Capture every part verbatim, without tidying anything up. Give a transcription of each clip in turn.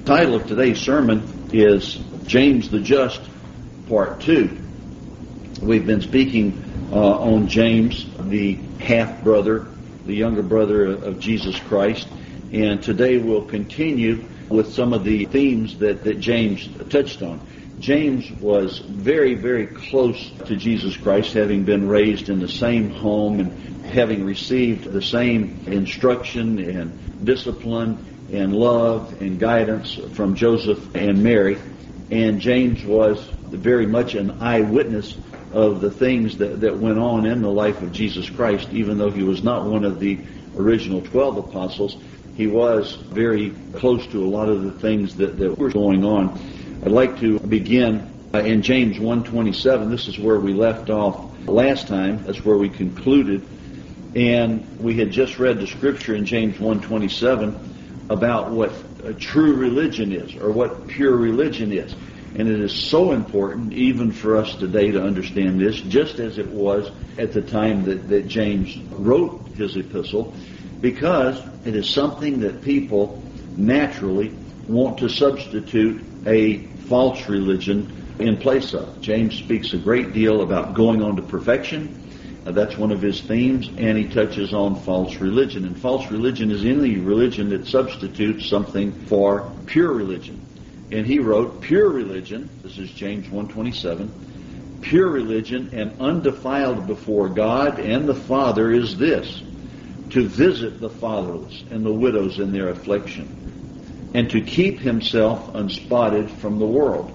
The title of today's sermon is James the Just, Part two. We've been speaking uh, on James, the half-brother, the younger brother of Jesus Christ. And today we'll continue with some of the themes that, that James touched on. James was very, very close to Jesus Christ, having been raised in the same home and having received the same instruction and discipline and love and guidance from Joseph and Mary. And James was very much an eyewitness of the things that, that went on in the life of Jesus Christ. Even though he was not one of the original twelve apostles, he was very close to a lot of the things that, that were going on. I'd like to begin uh, in James one twenty-seven. This is where we left off last time. That's where we concluded. And we had just read the scripture in James one twenty-seven about what a true religion is, or what pure religion is. And it is so important even for us today to understand this, just as it was at the time that, that James wrote his epistle, because it is something that people naturally want to substitute a false religion in place of. James speaks a great deal about going on to perfection. Uh, that's one of his themes, and he touches on false religion. And false religion is any religion that substitutes something for pure religion. And he wrote, pure religion, this is James one twenty-seven, pure religion and undefiled before God and the Father is this, to visit the fatherless and the widows in their affliction, and to keep himself unspotted from the world.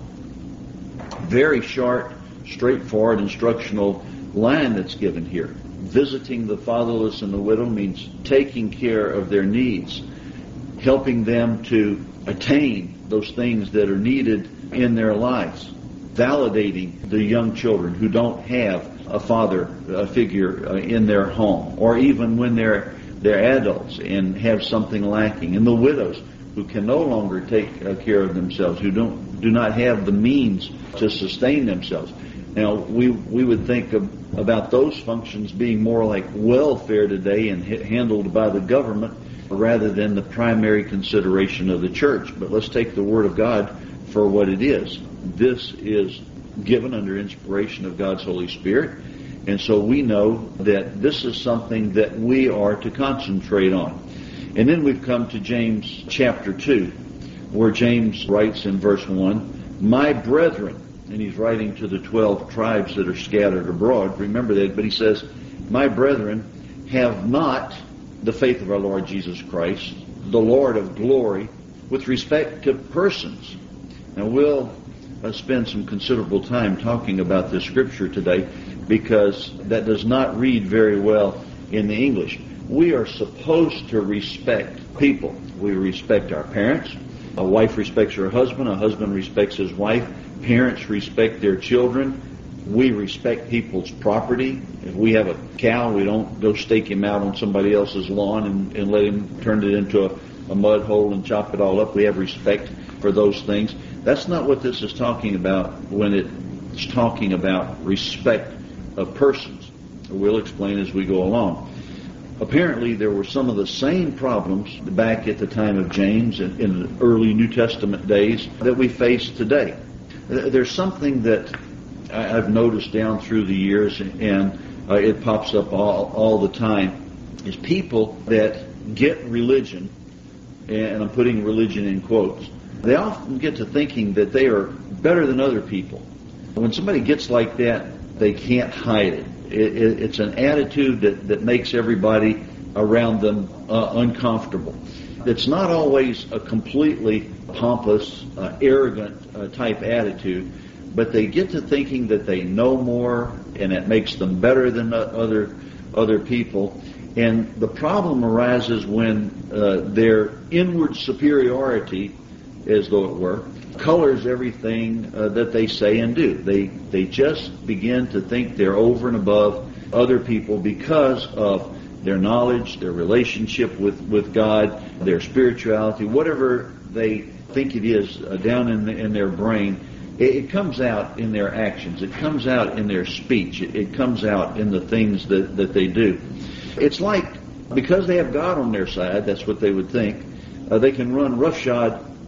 Very short, straightforward, instructional line that's given here. Visiting the fatherless and the widow means taking care of their needs, helping them to attain those things that are needed in their lives, validating the young children who don't have a father a figure uh, in their home, or even when they're they're adults and have something lacking, and the widows who can no longer take uh, care of themselves, who don't do not have the means to sustain themselves. Now, we we would think of, about those functions being more like welfare today and h- handled by the government rather than the primary consideration of the church. But let's take the Word of God for what it is. This is given under inspiration of God's Holy Spirit, and so we know that this is something that we are to concentrate on. And then we've come to James chapter two, where James writes in verse one, "My brethren," and he's writing to the twelve tribes that are scattered abroad. Remember that, but he says, "My brethren, have not the faith of our Lord Jesus Christ, the Lord of glory, with respect to persons." Now we'll uh, spend some considerable time talking about this scripture today, because that does not read very well in the English. We are supposed to respect people. We respect our parents. A wife respects her husband. A husband respects his wife. Parents respect their children. We respect people's property. If we have a cow, we don't go stake him out on somebody else's lawn and, and let him turn it into a, a mud hole and chop it all up. We have respect for those things. That's not what this is talking about when it's talking about respect of persons. We'll explain as we go along. Apparently, there were some of the same problems back at the time of James in, in the early New Testament days that we face today. There's something that I've noticed down through the years, and uh, it pops up all, all the time, is people that get religion, and I'm putting religion in quotes, they often get to thinking that they are better than other people. When somebody gets like that, they can't hide it. it, it it's an attitude that, that makes everybody around them uh, uncomfortable. It's not always a completely pompous, uh, arrogant uh, type attitude, but they get to thinking that they know more, and it makes them better than other other people. And the problem arises when uh, their inward superiority, as though it were, colors everything uh, that they say and do. They they just begin to think they're over and above other people because of their knowledge, their relationship with, with God, their spirituality, whatever they think it is uh, down in, the, in their brain. It, it comes out in their actions. It comes out in their speech. It, it comes out in the things that, that they do. It's like, because they have God on their side, that's what they would think, uh, they can run roughshod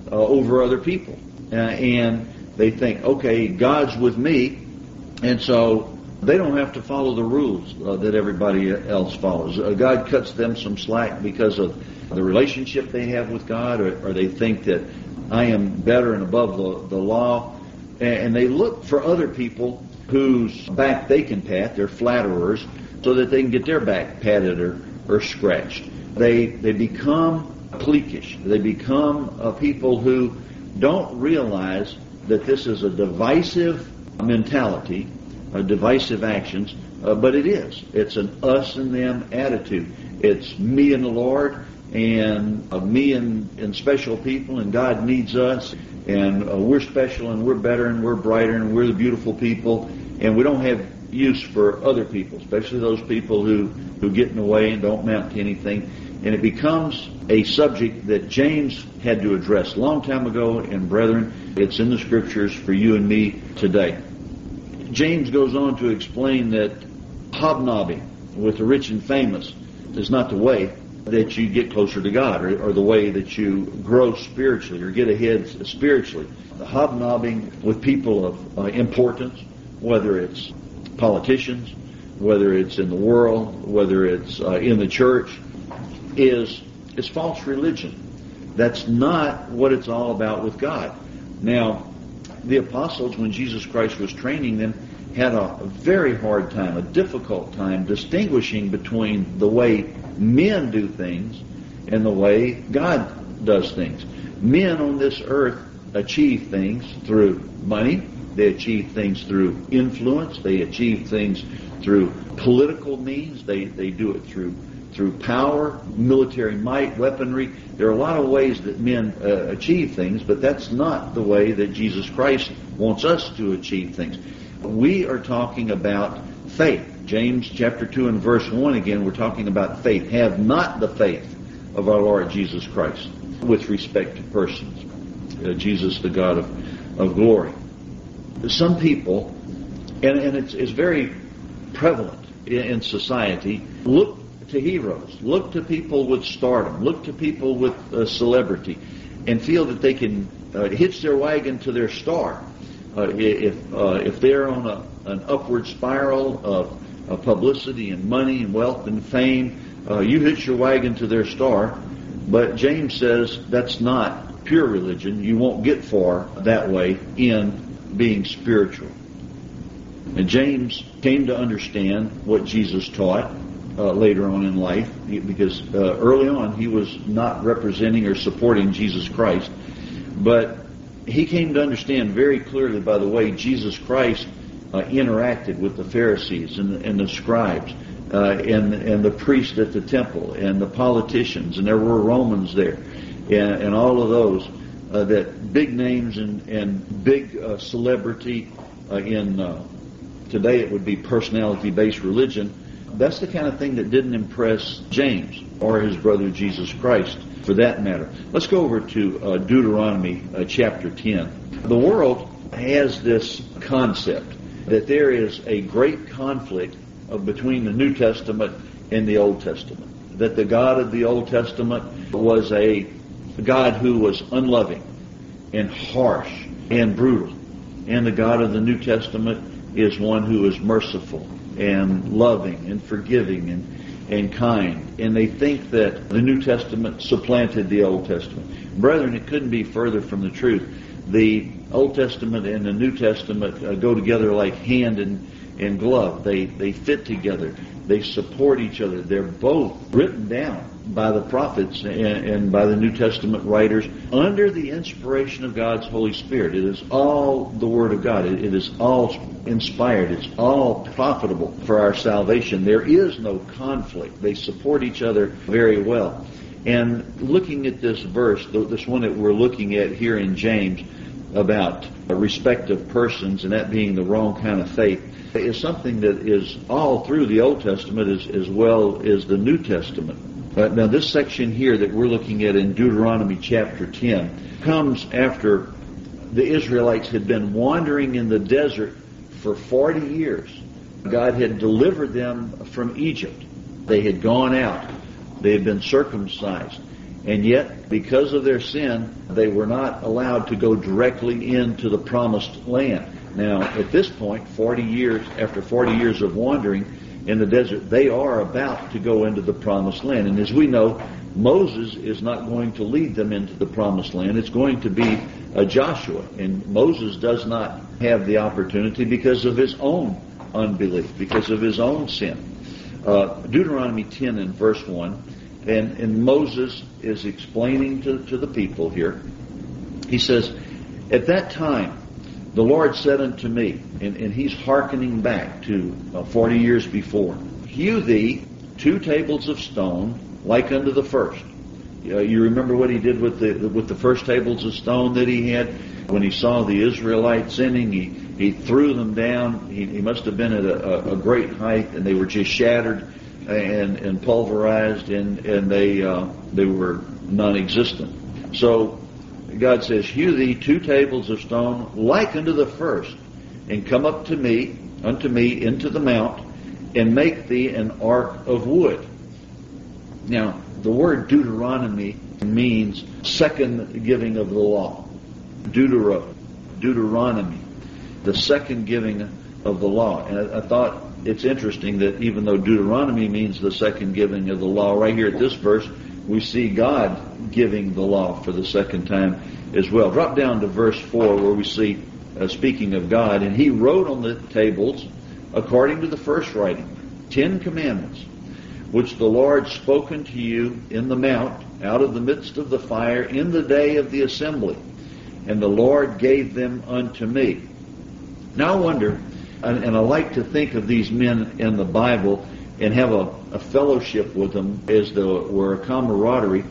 uh, over other people. Uh, and they think, okay, God's with me, and so they don't have to follow the rules uh, that everybody else follows. Uh, God cuts them some slack because of the relationship they have with God, or, or they think that I am better and above the, the law. And they look for other people whose back they can pat, they're flatterers, so that they can get their back patted or, or scratched. They they become cliquish. They become uh, people who don't realize that this is a divisive mentality, uh, divisive actions, uh, but it is. It's an us and them attitude. It's me and the Lord, and uh, me and, and special people, and God needs us, and uh, we're special, and we're better, and we're brighter, and we're the beautiful people, and we don't have use for other people, especially those people who, who get in the way and don't amount to anything. And it becomes a subject that James had to address a long time ago, and brethren, it's in the Scriptures for you and me today. James goes on to explain that hobnobbing with the rich and famous is not the way that you get closer to God, or, or the way that you grow spiritually or get ahead spiritually. The hobnobbing with people of uh, importance, whether it's politicians, whether it's in the world, whether it's uh, in the church, is is false religion. That's not what it's all about with God. Now, the apostles, when Jesus Christ was training them, had a very hard time, a difficult time, distinguishing between the way men do things and the way God does things. Men on this earth achieve things through money. They achieve things through influence. They achieve things through political means. They they do it through through power, military might, weaponry. There are a lot of ways that men uh, achieve things, but that's not the way that Jesus Christ wants us to achieve things. We are talking about faith. James chapter two and verse one again, we're talking about faith. Have not the faith of our Lord Jesus Christ with respect to persons. Uh, Jesus, the God of, of glory. Some people, and, and it's, it's very prevalent in, in society, look to heroes, look to people with stardom, look to people with uh, celebrity, and feel that they can uh, hitch their wagon to their star. Uh, if uh, if they're on a, an upward spiral of, of publicity and money and wealth and fame, uh, you hitch your wagon to their star. But James says that's not pure religion. You won't get far that way in being spiritual. And James came to understand what Jesus taught uh, later on in life, because uh, early on he was not representing or supporting Jesus Christ, but he came to understand very clearly by the way Jesus Christ uh, interacted with the Pharisees and, and the scribes uh, and, and the priests at the temple and the politicians, and there were Romans there, and, and all of those. Uh, that big names and, and big uh, celebrity uh, in, uh, today it would be personality-based religion, that's the kind of thing that didn't impress James or his brother Jesus Christ, for that matter. Let's go over to uh, Deuteronomy uh, chapter ten. The world has this concept that there is a great conflict uh, between the New Testament and the Old Testament, that the God of the Old Testament was a God who was unloving and harsh and brutal. And the God of the New Testament is one who is merciful and loving and forgiving and, and kind. And they think that the New Testament supplanted the Old Testament. Brethren, it couldn't be further from the truth. The Old Testament and the New Testament uh, go together like hand and, and glove. They, they fit together. They support each other. They're both written down by the prophets and, and by the New Testament writers under the inspiration of God's Holy Spirit. It is all the Word of God. It, it is all inspired. It's all profitable for our salvation. There is no conflict. They support each other very well. And looking at this verse, this one that we're looking at here in James about respect of persons and that being the wrong kind of faith, is something that is all through the Old Testament as, as well as the New Testament. Uh, now this section here that we're looking at in Deuteronomy chapter ten comes after the Israelites had been wandering in the desert for forty years. God had delivered them from Egypt. They had gone out. They had been circumcised. And yet, because of their sin, they were not allowed to go directly into the promised land. Now, at this point, forty years, after forty years of wandering in the desert, they are about to go into the promised land. And as we know, Moses is not going to lead them into the promised land. It's going to be uh, Joshua. And Moses does not have the opportunity because of his own unbelief, because of his own sin. Uh, Deuteronomy ten and verse one, and, and Moses is explaining to, to the people here. He says, "At that time the Lord said unto me," and, and he's hearkening back to uh, forty years before, "Hew thee two tables of stone like unto the first." Uh, you remember what he did with the with the first tables of stone that he had? When he saw the Israelites sinning, he, he threw them down. He, he must have been at a, a great height, and they were just shattered and, and pulverized, and, and they uh, they were non-existent. So God says, "Hew thee two tables of stone like unto the first, and come up to me, unto me into the mount, and make thee an ark of wood." Now, the word Deuteronomy means second giving of the law. Deutero, Deuteronomy, the second giving of the law. And I, I thought it's interesting that even though Deuteronomy means the second giving of the law, right here at this verse, we see God giving the law for the second time as well. Drop down to verse four where we see, uh, speaking of God, "And he wrote on the tables, according to the first writing, Ten Commandments, which the Lord spoke unto you in the mount, out of the midst of the fire, in the day of the assembly. And the Lord gave them unto me." Now I wonder, and, and I like to think of these men in the Bible and have a, a fellowship with them as though it were a camaraderie,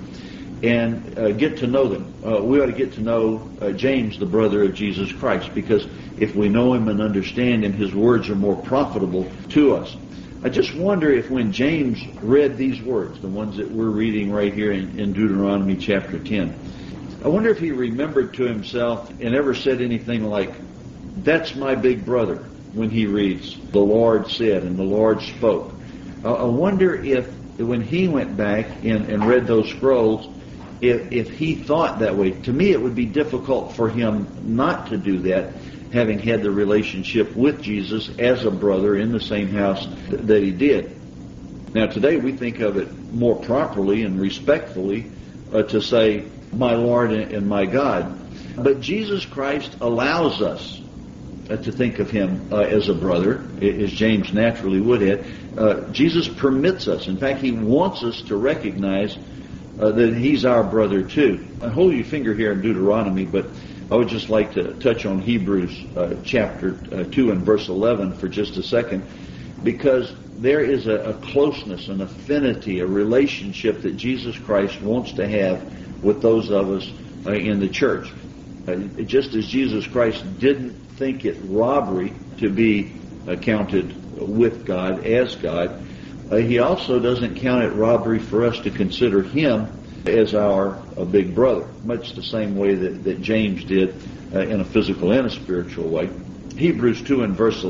and uh, get to know them. Uh, we ought to get to know uh, James, the brother of Jesus Christ, because if we know him and understand him, his words are more profitable to us. I just wonder if when James read these words, the ones that we're reading right here in, in Deuteronomy chapter ten, I wonder if he remembered to himself and ever said anything like, "That's my big brother," when he reads, "The Lord said," and "The Lord spoke." I wonder if when he went back and, and read those scrolls, if, if he thought that way. To me, it would be difficult for him not to do that, having had the relationship with Jesus as a brother in the same house that he did. Now today we think of it more properly and respectfully uh, to say, "My Lord and my God." But Jesus Christ allows us uh, to think of him uh, as a brother, as James naturally would have. Uh, Jesus permits us. In fact, he wants us to recognize uh, that he's our brother too. I hold your finger here in Deuteronomy, but I would just like to touch on Hebrews uh, chapter uh, two and verse eleven for just a second, because there is a, a closeness, an affinity, a relationship that Jesus Christ wants to have with those of us uh, in the church. Uh, just as Jesus Christ didn't think it robbery to be uh, counted with God, as God, uh, he also doesn't count it robbery for us to consider him as our uh, big brother, much the same way that, that James did uh, in a physical and a spiritual way. Hebrews two and verse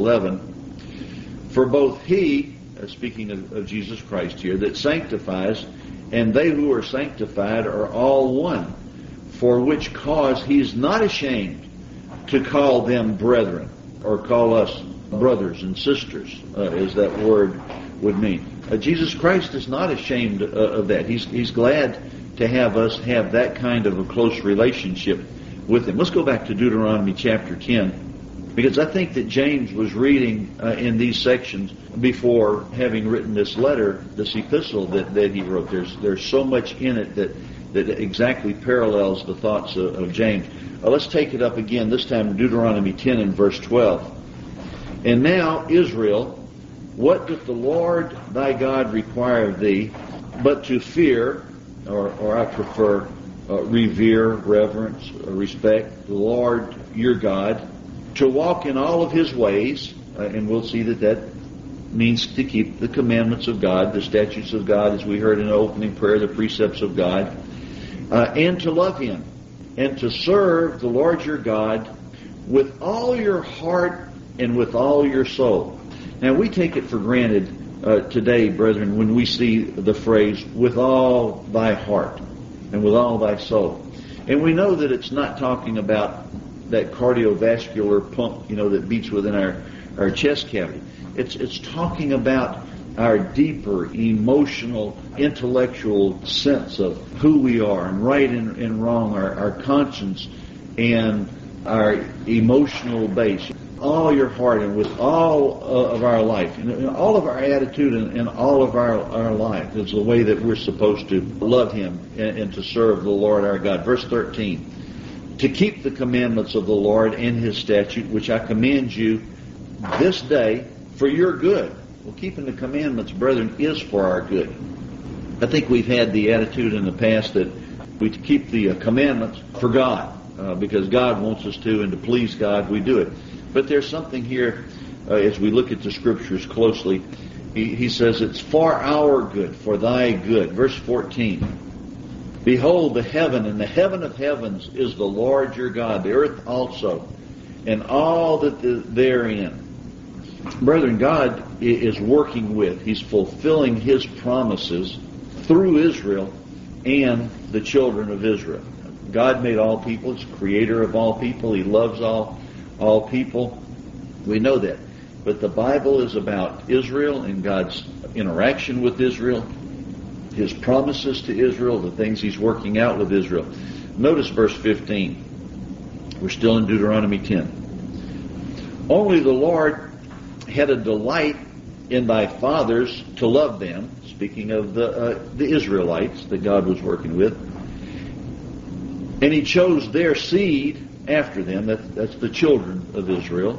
eleven, "For both he," uh, speaking of, of Jesus Christ here, "that sanctifies, and they who are sanctified are all one, for which cause he is not ashamed to call them brethren," or call us brothers and sisters, uh, as that word would mean. Uh, Jesus Christ is not ashamed uh, of that. He's, he's glad to have us have that kind of a close relationship with him. Let's go back to Deuteronomy chapter ten, because I think that James was reading uh, in these sections before having written this letter, this epistle that, that he wrote. There's there's so much in it that, that exactly parallels the thoughts of, of James. Uh, let's take it up again, this time in Deuteronomy ten and verse twelve. "And now, Israel, what doth the Lord thy God require of thee, but to fear," or, or I prefer uh, revere, reverence, respect, "the Lord your God, to walk in all of his ways," uh, and we'll see that that means to keep the commandments of God, the statutes of God, as we heard in the opening prayer, the precepts of God, uh, "and to love him, and to serve the Lord your God with all your heart and with all your soul." Now, we take it for granted uh, today, brethren, when we see the phrase, "with all thy heart." and with all thy soul. And we know that it's not talking about that cardiovascular pump, you know, that beats within our, our chest cavity. It's it's talking about our deeper emotional, intellectual sense of who we are, and right and, and wrong, our, our conscience and our emotional base. All your heart and with all uh, of our life, and all of our attitude and, and all of our, our life is the way that we're supposed to love Him and, and to serve the Lord our God. Verse thirteen, to keep the commandments of the Lord and His statute, which I command you this day for your good. Well, keeping the commandments, brethren, is for our good. I think we've had the attitude in the past that we keep the uh, commandments for God, uh, because God wants us to, and to please God, we do it. But there's something here, uh, as we look at the Scriptures closely, he, he says it's for our good, for thy good. Verse fourteen, behold, the heaven and the heaven of heavens is the Lord your God, the earth also, and all that is therein. Brethren, God is working with, He's fulfilling His promises through Israel and the children of Israel. God made all people, He's creator of all people, He loves all all people. We know that. But the Bible is about Israel and God's interaction with Israel, His promises to Israel, the things He's working out with Israel. Notice verse fifteen. We're still in Deuteronomy ten. Only the Lord had a delight in thy fathers to love them, speaking of the uh, the Israelites that God was working with, and He chose their seed after them, that, that's the children of Israel,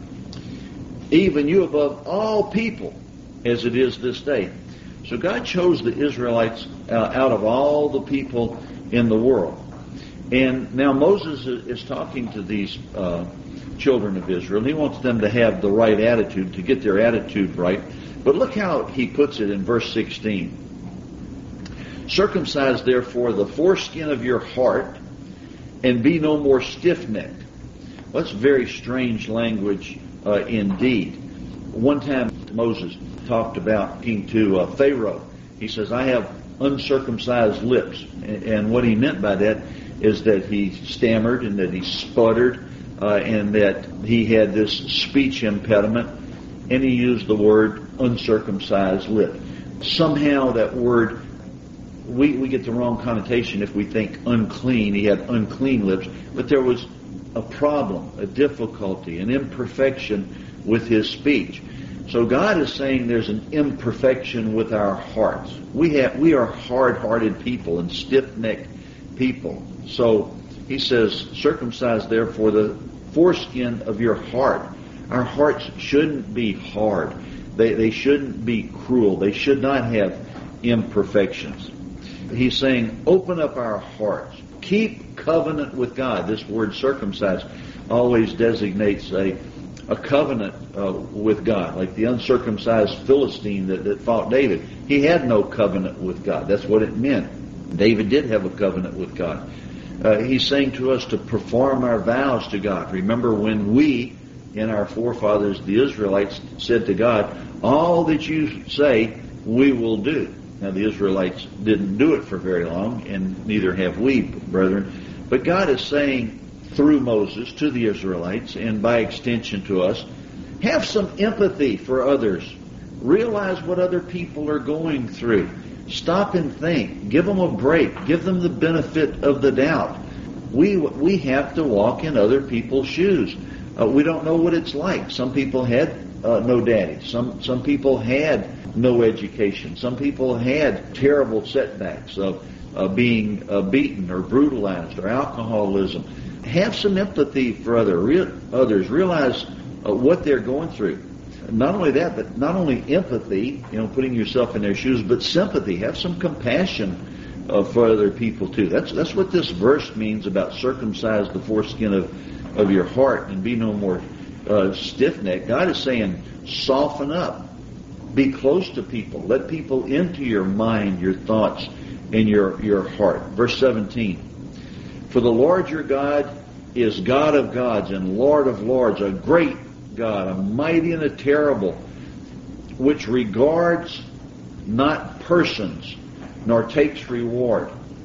even you above all people, as it is this day. So God chose the Israelites uh, out of all the people in the world. And now Moses is talking to these uh, children of Israel. He wants them to have the right attitude, to get their attitude right. But look how he puts it in verse sixteen. Circumcise therefore the foreskin of your heart, and be no more stiff-necked. Well, that's very strange language uh, indeed. One time Moses talked about talking to uh, Pharaoh. He says, I have uncircumcised lips. And, and what he meant by that is that he stammered and that he sputtered uh, and that he had this speech impediment. And he used the word uncircumcised lip. Somehow that word, We, we get the wrong connotation if we think unclean. He had unclean lips. But there was a problem, a difficulty, an imperfection with his speech. So God is saying there's an imperfection with our hearts. We have we are hard-hearted people and stiff-necked people. So He says, circumcise therefore the foreskin of your heart. Our hearts shouldn't be hard. They, they shouldn't be cruel. They should not have imperfections. He's saying, open up our hearts. Keep covenant with God. This word circumcised always designates a, a covenant uh, with God, like the uncircumcised Philistine that, that fought David. He had no covenant with God. That's what it meant. David did have a covenant with God. Uh, he's saying to us to perform our vows to God. Remember when we, in our forefathers, the Israelites, said to God, all that you say, we will do. Now, the Israelites didn't do it for very long, and neither have we, brethren. But God is saying through Moses to the Israelites, and by extension to us, have some empathy for others. Realize what other people are going through. Stop and think. Give them a break. Give them the benefit of the doubt. We we have to walk in other people's shoes. Uh, we don't know what it's like. Some people had uh, no daddy. Some some people had no education. Some people had terrible setbacks of uh, being uh, beaten or brutalized or alcoholism. Have some empathy for other re- others. Realize uh, what they're going through. Not only that, but not only empathy, you know, putting yourself in their shoes, but sympathy. Have some compassion uh, for other people too. That's that's what this verse means about circumcise the foreskin of, of your heart and be no more uh, stiff-necked. God is saying, soften up. Be close to people. Let people into your mind, your thoughts, and your, your heart. Verse seventeen. For the Lord your God is God of gods and Lord of lords, a great God, a mighty and a terrible, which regards not persons, nor takes reward.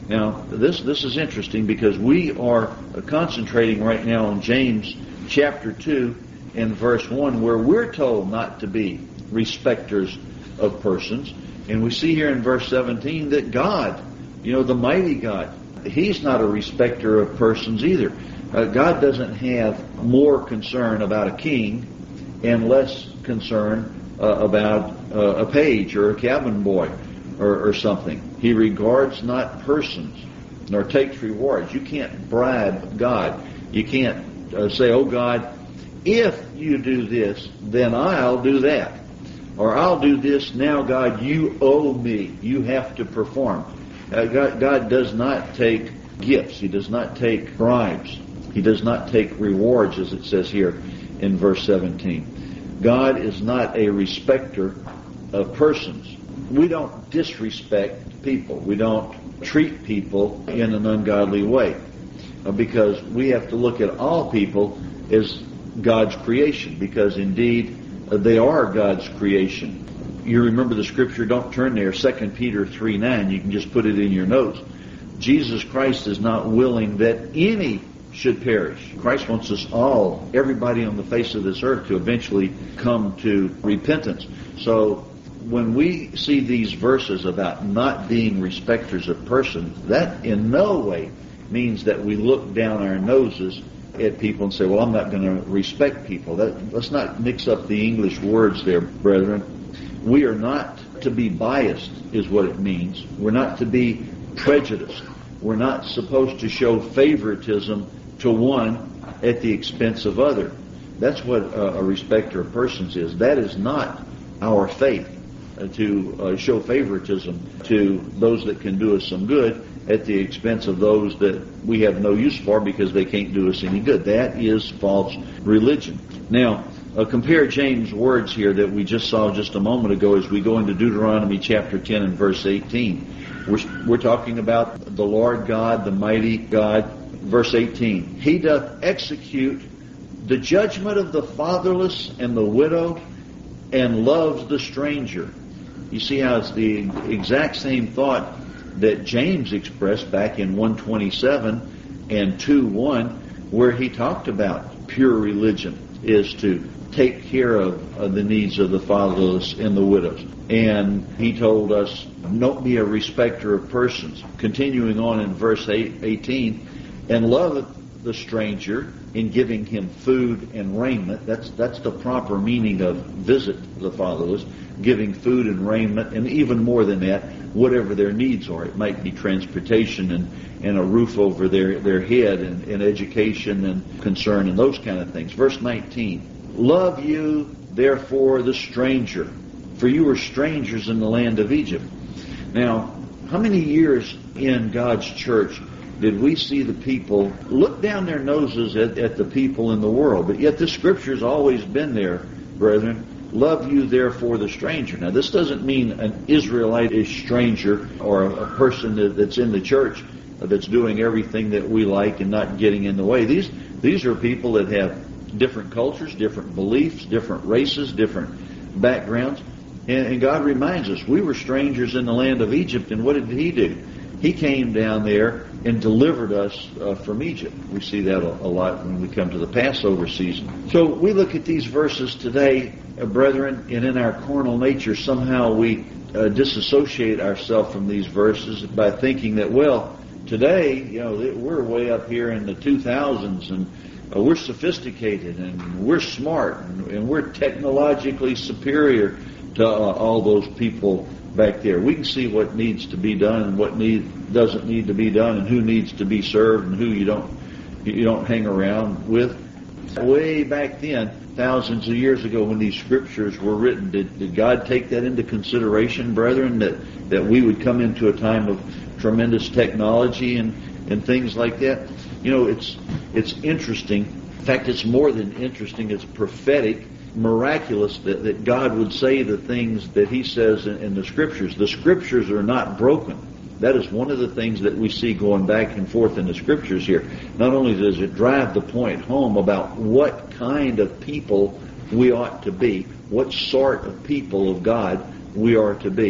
Now, this this is interesting because we are concentrating right now on James chapter two and verse one, where we're told not to be respecters of persons. And we see here in verse seventeen that God, you know, the mighty God, He's not a respecter of persons either. Uh, God doesn't have more concern about a king and less concern uh, about uh, a page or a cabin boy or, or something. He regards not persons, nor takes rewards. You can't bribe God. You can't uh, say, oh God, if you do this, then I'll do that. Or I'll do this now, God, you owe me. You have to perform. Uh, God, God does not take gifts. He does not take bribes. He does not take rewards, as it says here in verse seventeen. God is not a respecter of persons. We don't disrespect people. We don't treat people in an ungodly way, uh, because we have to look at all people as God's creation, because indeed uh, they are God's creation. You remember the scripture, don't turn there, Second Peter three nine, you can just put it in your notes. Jesus Christ is not willing that any should perish. Christ wants us all, everybody on the face of this earth, to eventually come to repentance. So when we see these verses about not being respecters of persons, that in no way means that we look down our noses at people and say, well, I'm not going to respect people. That, let's not mix up the English words there, brethren. We are not to be biased, is what it means. We're not to be prejudiced. We're not supposed to show favoritism to one at the expense of other. That's what a, a respecter of persons is. That is not our faith, uh, to uh, show favoritism to those that can do us some good at the expense of those that we have no use for because they can't do us any good. That is false religion. Now, uh, compare James' words here that we just saw just a moment ago as we go into Deuteronomy chapter ten and verse eighteen. We're, we're talking about the Lord God, the mighty God. Verse eighteen, He doth execute the judgment of the fatherless and the widow, and loves the stranger. You see how it's the exact same thought that James expressed back in one twenty-seven and two one, where he talked about pure religion is to take care of, of the needs of the fatherless and the widows. And he told us, don't be a respecter of persons. Continuing on in verse eighteen, and love the stranger in giving him food and raiment. That's that's the proper meaning of visit the fatherless, giving food and raiment, and even more than that, whatever their needs are. It might be transportation and, and a roof over their, their head, and, and education and concern and those kind of things. Verse nineteen, love you therefore the stranger, for you were strangers in the land of Egypt. Now, how many years in God's church did we see the people look down their noses at, at the people in the world? But yet the Scripture's always been there, brethren. Love you therefore the stranger. Now this doesn't mean an Israelite is stranger or a, a person that, that's in the church that's doing everything that we like and not getting in the way. These these are people that have different cultures, different beliefs, different races, different backgrounds. And, and God reminds us, we were strangers in the land of Egypt, and what did He do? He came down there and delivered us uh, from Egypt. We see that a, a lot when we come to the Passover season. So we look at these verses today, uh, brethren, and in our carnal nature, somehow we uh, disassociate ourselves from these verses by thinking that, well, today, you know, we're way up here in the two thousands, and uh, we're sophisticated, and we're smart, and, and we're technologically superior to uh, all those people back there. We can see what needs to be done and what need doesn't need to be done, and who needs to be served and who you don't you don't hang around with. Way back then, thousands of years ago, when these scriptures were written, did, did God take that into consideration, brethren, that, that we would come into a time of tremendous technology and, and things like that? You know, it's it's interesting. In fact, it's more than interesting. It's prophetic, miraculous that, that God would say the things that He says in, in the Scriptures. The Scriptures are not broken. That is one of the things that we see going back and forth in the Scriptures here. Not only does it drive the point home about what kind of people we ought to be, what sort of people of God we are to be,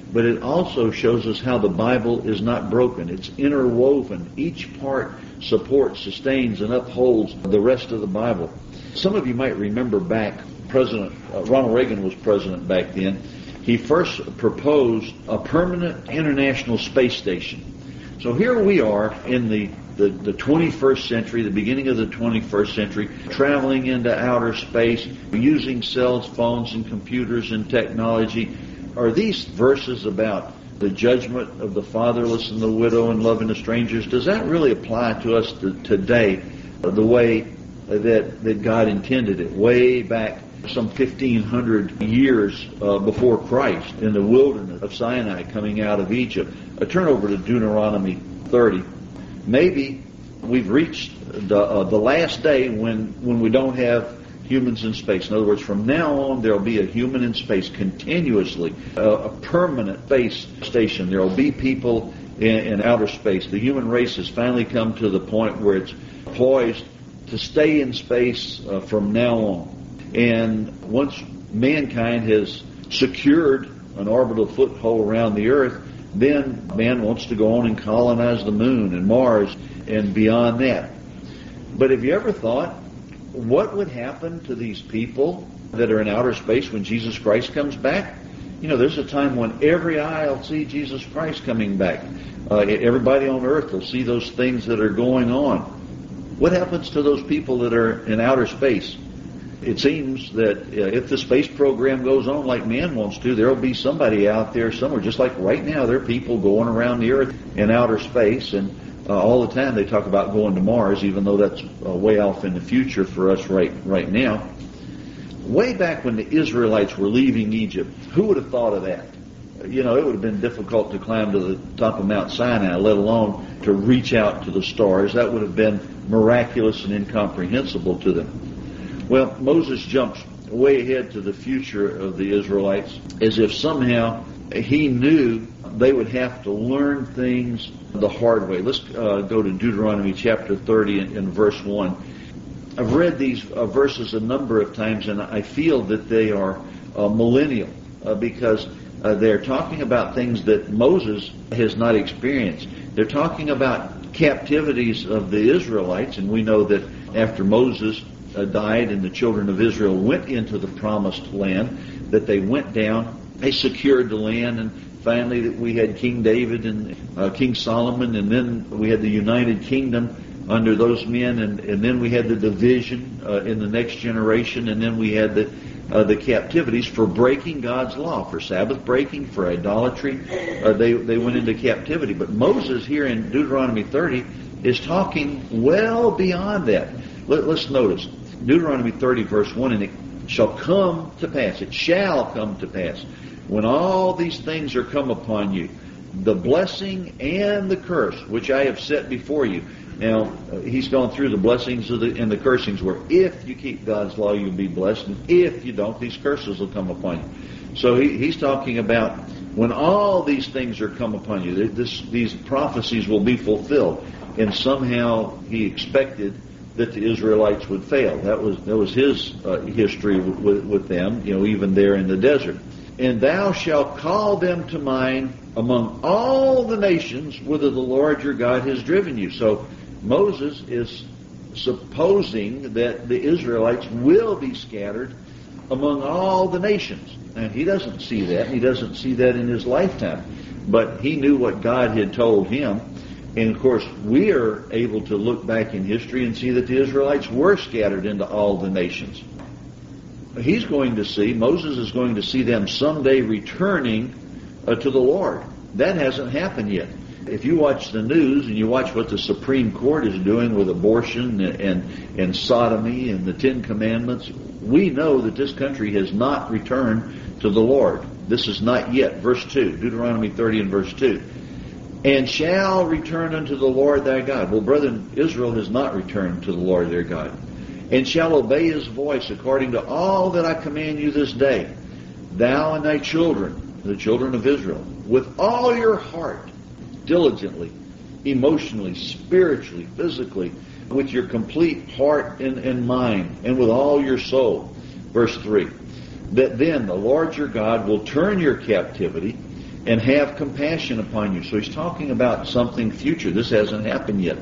but it also shows us how the Bible is not broken. It's interwoven. Each part supports, sustains, and upholds the rest of the Bible. Some of you might remember back, President uh, Ronald Reagan was president back then. He first proposed a permanent international space station. So here we are in the, the, the twenty-first century, the beginning of the twenty-first century, traveling into outer space, using cell phones and computers and technology. Are these verses about the judgment of the fatherless and the widow and loving the strangers, does that really apply to us to, today uh, the way that, that God intended it, way back some fifteen hundred years uh, before Christ in the wilderness of Sinai coming out of Egypt? Uh, turn over to Deuteronomy thirty. Maybe we've reached the, uh, the last day when, when we don't have humans in space. In other words, from now on there will be a human in space continuously, uh, a permanent space station. There will be people in, in outer space. The human race has finally come to the point where it's poised to stay in space uh, from now on. And once mankind has secured an orbital foothold around the Earth, then man wants to go on and colonize the moon and Mars and beyond that. But have you ever thought, what would happen to these people that are in outer space when Jesus Christ comes back? You know, there's a time when every eye will see Jesus Christ coming back. Uh, everybody on earth will see those things that are going on. What happens to those people that are in outer space? It seems that uh, if the space program goes on like man wants to, there will be somebody out there somewhere, just like right now there are people going around the earth in outer space, and uh, all the time they talk about going to Mars, even though that's uh, way off in the future for us right, right now. Way back when the Israelites were leaving Egypt, who would have thought of that? You know, it would have been difficult to climb to the top of Mount Sinai, let alone to reach out to the stars. That would have been miraculous and incomprehensible to them. Well, Moses jumps way ahead to the future of the Israelites as if somehow he knew they would have to learn things the hard way. Let's uh, go to Deuteronomy chapter thirty and, and verse one. I've read these uh, verses a number of times, and I feel that they are uh, millennial uh, because uh, they're talking about things that Moses has not experienced. They're talking about captivities of the Israelites, and we know that after Moses Uh, died and the children of Israel went into the promised land, that they went down, they secured the land, and finally that we had King David and uh, King Solomon, and then we had the United Kingdom under those men, and, and then we had the division uh, in the next generation, and then we had the uh, the captivities for breaking God's law, for Sabbath breaking, for idolatry. Uh, they they went into captivity. But Moses here in Deuteronomy thirty is talking well beyond that. Let, let's notice Deuteronomy thirty verse one, and it shall come to pass, it shall come to pass, when all these things are come upon you, the blessing and the curse which I have set before you. Now, uh, he's gone through the blessings of the, and the cursings where if you keep God's law, you'll be blessed, and if you don't, these curses will come upon you. So he, he's talking about when all these things are come upon you, this, these prophecies will be fulfilled, and somehow he expected that the Israelites would fail. That was that was his uh, history with, with them, you know, even there in the desert. And thou shalt call them to mind among all the nations whither the Lord your God has driven you. So Moses is supposing that the Israelites will be scattered among all the nations. And he doesn't see that. He doesn't see that in his lifetime. But he knew what God had told him. And, of course, we are able to look back in history and see that the Israelites were scattered into all the nations. He's going to see, Moses is going to see them someday returning uh, to the Lord. That hasn't happened yet. If you watch the news and you watch what the Supreme Court is doing with abortion and, and, and sodomy and the Ten Commandments, we know that this country has not returned to the Lord. This is not yet. Verse two, Deuteronomy thirty and verse two. And shall return unto the Lord thy God. Well, brethren, Israel has not returned to the Lord their God. And shall obey his voice according to all that I command you this day, thou and thy children, the children of Israel, with all your heart, diligently, emotionally, spiritually, physically, with your complete heart and, and mind, and with all your soul. Verse three. That then the Lord your God will turn your captivity and have compassion upon you. So he's talking about something future. This hasn't happened yet.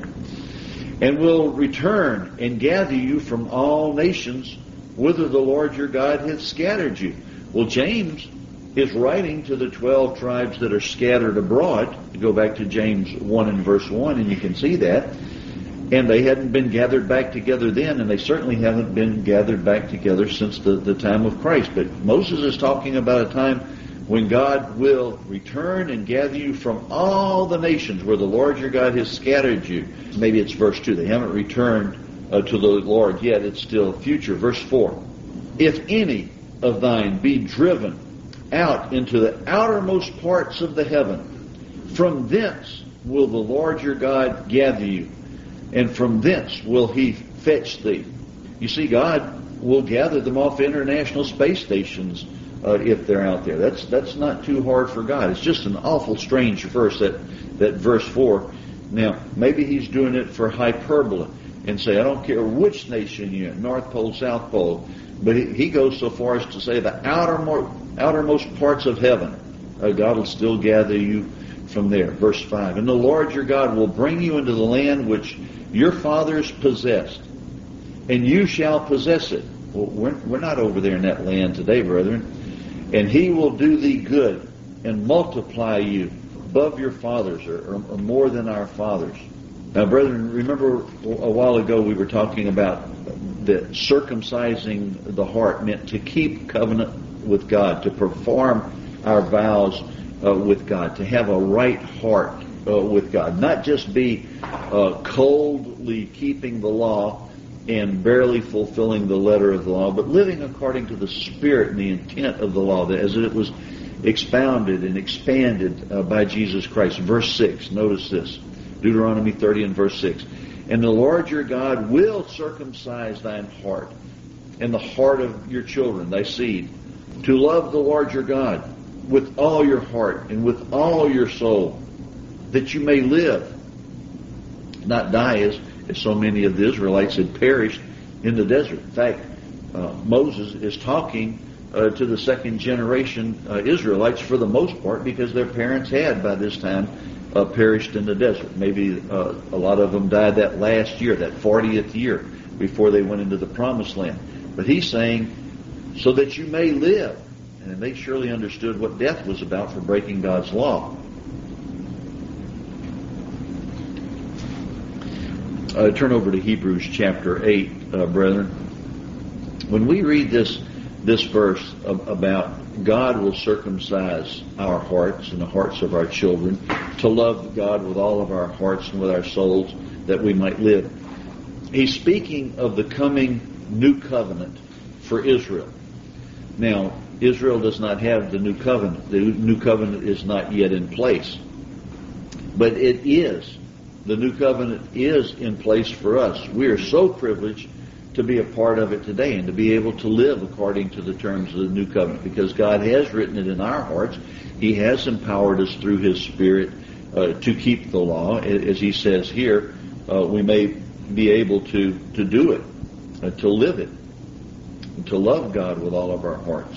And will return and gather you from all nations, whither the Lord your God hath scattered you. Well, James is writing to the twelve tribes that are scattered abroad. You go back to James one and verse one, and you can see that. And they hadn't been gathered back together then, and they certainly haven't been gathered back together since the, the time of Christ. But Moses is talking about a time when God will return and gather you from all the nations where the Lord your God has scattered you. Maybe it's verse two. They haven't returned uh, to the Lord yet. It's still future. Verse four. If any of thine be driven out into the outermost parts of the heaven, from thence will the Lord your God gather you, and from thence will he fetch thee. You see, God will gather them off international space stations uh, if they're out there. That's that's not too hard for God. It's just an awful strange verse, that, that verse four. Now, maybe he's doing it for hyperbole and say, I don't care which nation you're in, North Pole, South Pole, but he, he goes so far as to say the outermost, outermost parts of heaven, uh, God will still gather you from there. Verse five. And the Lord your God will bring you into the land which your fathers possessed, and you shall possess it. Well, we're, we're not over there in that land today, brethren. And he will do thee good and multiply you above your fathers, or, or, or more than our fathers. Now, brethren, remember a while ago we were talking about that circumcising the heart meant to keep covenant with God, to perform our vows uh, with God, to have a right heart uh, with God, not just be uh, coldly keeping the law and barely fulfilling the letter of the law, but living according to the spirit and the intent of the law, as it was expounded and expanded uh, by Jesus Christ. Verse six, notice this. Deuteronomy thirty and verse six. And the Lord your God will circumcise thine heart and the heart of your children, thy seed, to love the Lord your God with all your heart and with all your soul, that you may live, not die as, as so many of the Israelites had perished in the desert. In fact, uh, Moses is talking uh, to the second generation uh, Israelites for the most part, because their parents had by this time Uh, perished in the desert. Maybe uh, a lot of them died that last year, that fortieth year, before they went into the promised land. But he's saying, so that you may live. And they surely understood what death was about for breaking God's law. Uh, turn over to Hebrews chapter eight, uh, brethren. When we read this this verse about God will circumcise our hearts and the hearts of our children to love God with all of our hearts and with our souls, that we might live. He's speaking of the coming new covenant for Israel. Now, Israel does not have the new covenant. The new covenant is not yet in place. But it is. The new covenant is in place for us. We are so privileged to be a part of it today and to be able to live according to the terms of the new covenant, because God has written it in our hearts. He has empowered us through His Spirit uh, to keep the law. As He says here, uh, we may be able to, to do it, uh, to live it, and to love God with all of our hearts.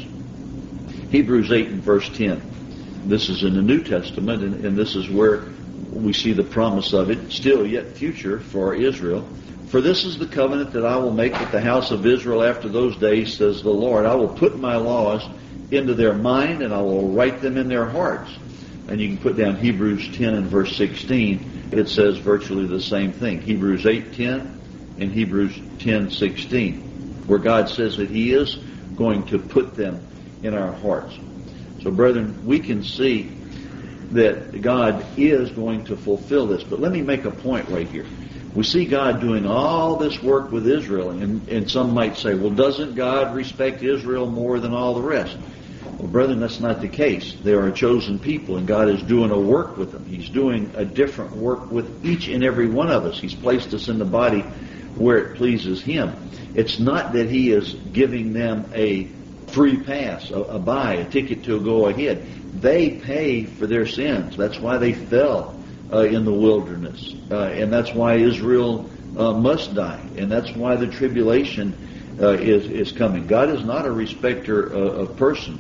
Hebrews eight and verse ten. This is in the New Testament, and, and this is where we see the promise of it, still yet future for Israel. For this is the covenant that I will make with the house of Israel after those days, says the Lord. I will put my laws into their mind, and I will write them in their hearts. And you can put down Hebrews ten and verse sixteen. It says virtually the same thing. Hebrews eight ten and Hebrews ten sixteen, where God says that He is going to put them in our hearts. So, brethren, we can see that God is going to fulfill this. But let me make a point right here. We see God doing all this work with Israel, and, and some might say, well, doesn't God respect Israel more than all the rest? Well, brethren, that's not the case. They are a chosen people, and God is doing a work with them. He's doing a different work with each and every one of us. He's placed us in the body where it pleases Him. It's not that He is giving them a free pass, a, a buy, a ticket to go ahead. They pay for their sins. That's why they fell Uh, in the wilderness. Uh, and that's why Israel uh, must die. And that's why the tribulation uh, is, is coming. God is not a respecter uh, of persons.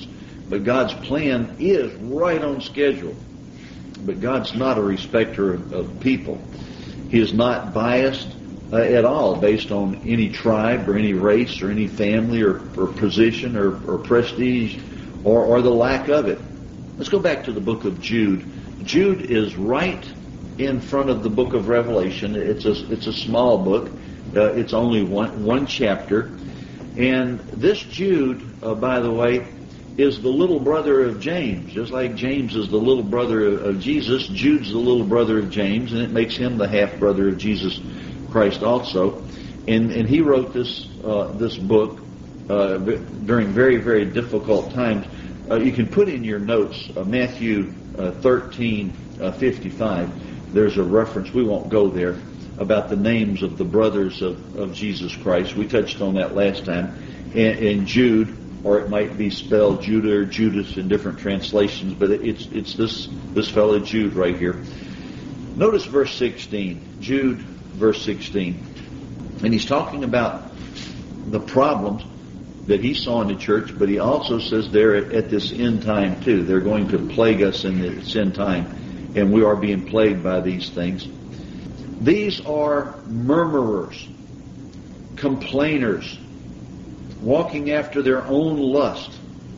But God's plan is right on schedule. But God's not a respecter of, of people. He is not biased uh, at all based on any tribe or any race or any family or, or position or, or prestige or, or the lack of it. Let's go back to the book of Jude. Jude is right in front of the book of Revelation. It's a, it's a small book. Uh, it's only one, one chapter. And this Jude, uh, by the way, is the little brother of James. Just like James is the little brother of, of Jesus, Jude's the little brother of James, and it makes him the half-brother of Jesus Christ also. And, and he wrote this uh, this book uh, during very, very difficult times. Uh, you can put in your notes uh, Matthew uh, thirteen fifty-five. There's a reference, we won't go there, about the names of the brothers of, of Jesus Christ. We touched on that last time. And, and Jude, or it might be spelled Judah or Judas in different translations, but it's it's this this fellow Jude right here. Notice verse sixteen, Jude verse sixteen. And he's talking about the problems that he saw in the church, but he also says there at, at this end time too. They're going to plague us in this end time, and we are being plagued by these things. These are murmurers, complainers, walking after their own lust,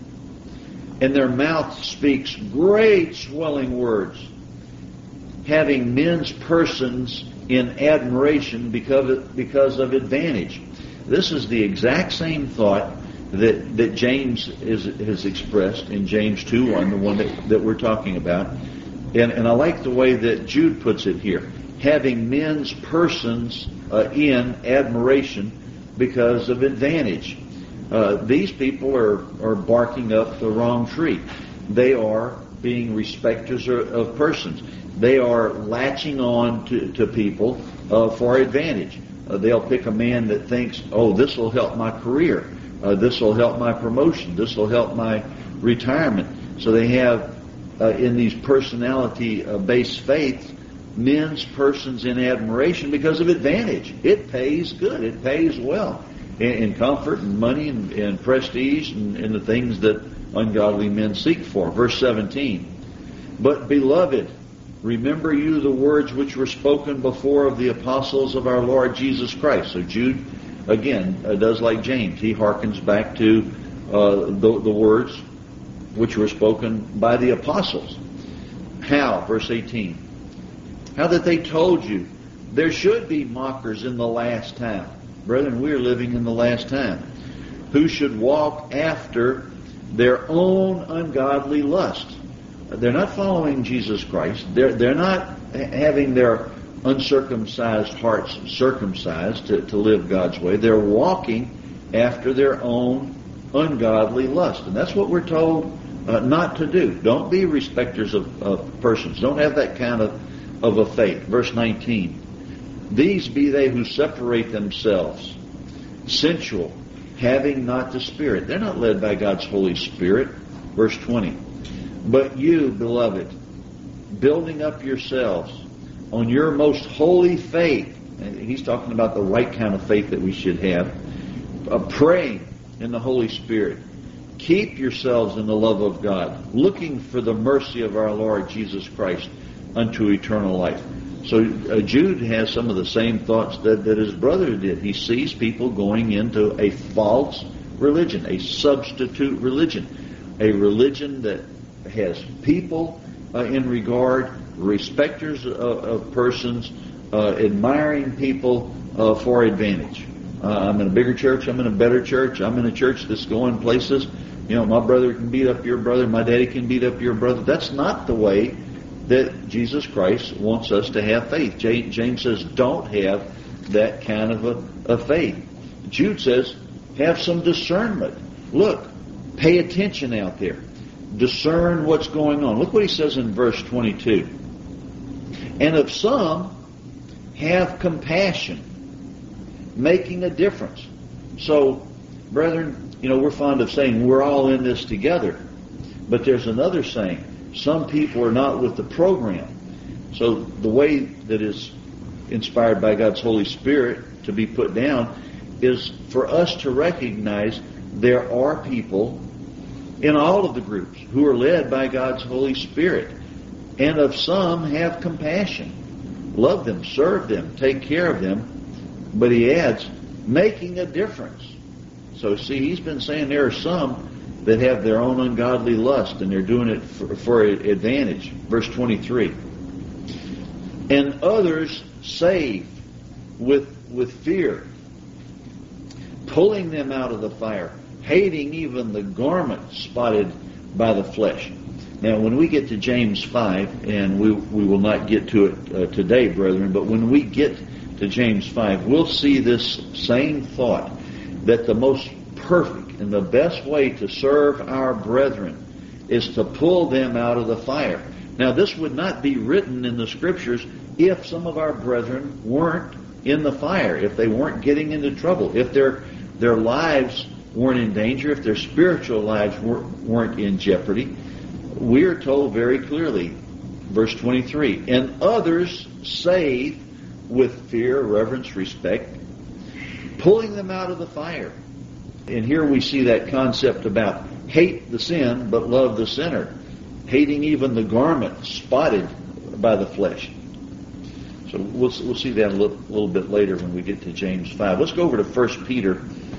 and their mouth speaks great swelling words, having men's persons in admiration because of, because of advantage. This is the exact same thought that, that James is, has expressed in James two one, the one that, that we're talking about. And, and I like the way that Jude puts it here. Having men's persons uh, in admiration because of advantage. Uh, these people are, are barking up the wrong tree. They are being respecters of persons. They are latching on to, to people uh, for advantage. Uh, they'll pick a man that thinks, oh, this will help my career. Uh, this will help my promotion. This will help my retirement. So they have, uh, in these personality-based faiths, men's persons in admiration because of advantage. It pays good. It pays well in, in comfort and money and, and prestige and, and the things that ungodly men seek for. Verse seventeen. But beloved, remember you the words which were spoken before of the apostles of our Lord Jesus Christ. So Jude, again, uh, does like James. He hearkens back to uh, the, the words which were spoken by the apostles. How? Verse eighteen. How that they told you there should be mockers in the last time. Brethren, we are living in the last time. Who should walk after their own ungodly lust. They're not following Jesus Christ. They're, they're not having their uncircumcised hearts circumcised to, to live God's way. They're walking after their own ungodly lust. And that's what we're told uh, not to do. Don't be respecters of, of persons. Don't have that kind of, of a faith. Verse nineteen. These be they who separate themselves, sensual, having not the Spirit. They're not led by God's Holy Spirit. Verse twenty. But you, beloved, building up yourselves on your most holy faith. And he's talking about the right kind of faith that we should have. Uh, praying in the Holy Spirit. Keep yourselves in the love of God, looking for the mercy of our Lord Jesus Christ unto eternal life. So uh, Jude has some of the same thoughts that, that his brother did. He sees people going into a false religion, a substitute religion, a religion that has people uh, in regard, respecters of, of persons, uh, admiring people uh, for advantage. Uh, I'm in a bigger church, I'm in a better church, I'm in a church that's going places. You know, my brother can beat up your brother, my daddy can beat up your brother. That's not the way that Jesus Christ wants us to have faith. James says, don't have that kind of a, a faith. Jude says, have some discernment. Look, pay attention out there. Discern what's going on. Look what he says in verse twenty-two. And of some, have compassion, making a difference. So, brethren, you know, we're fond of saying we're all in this together. But there's another saying. Some people are not with the program. So the way that is inspired by God's Holy Spirit to be put down is for us to recognize there are people in all of the groups who are led by God's Holy Spirit. And of some have compassion. Love them, serve them, take care of them. But he adds, making a difference. So see, he's been saying there are some that have their own ungodly lust, and they're doing it for, for advantage. Verse twenty-three. And others save with, with fear, pulling them out of the fire, hating even the garment spotted by the flesh. Now, when we get to James five, and we we will not get to it uh, today, brethren, but when we get to James five, we'll see this same thought, that the most perfect and the best way to serve our brethren is to pull them out of the fire. Now, this would not be written in the Scriptures if some of our brethren weren't in the fire, if they weren't getting into trouble, if their their lives weren't in danger, if their spiritual lives weren't, weren't in jeopardy. We are told very clearly, verse twenty-three, and others save with fear, reverence, respect, pulling them out of the fire. And here we see that concept about hate the sin, but love the sinner. Hating even the garment spotted by the flesh. So we'll, we'll see that a little, little bit later when we get to James five. Let's go over to First Peter,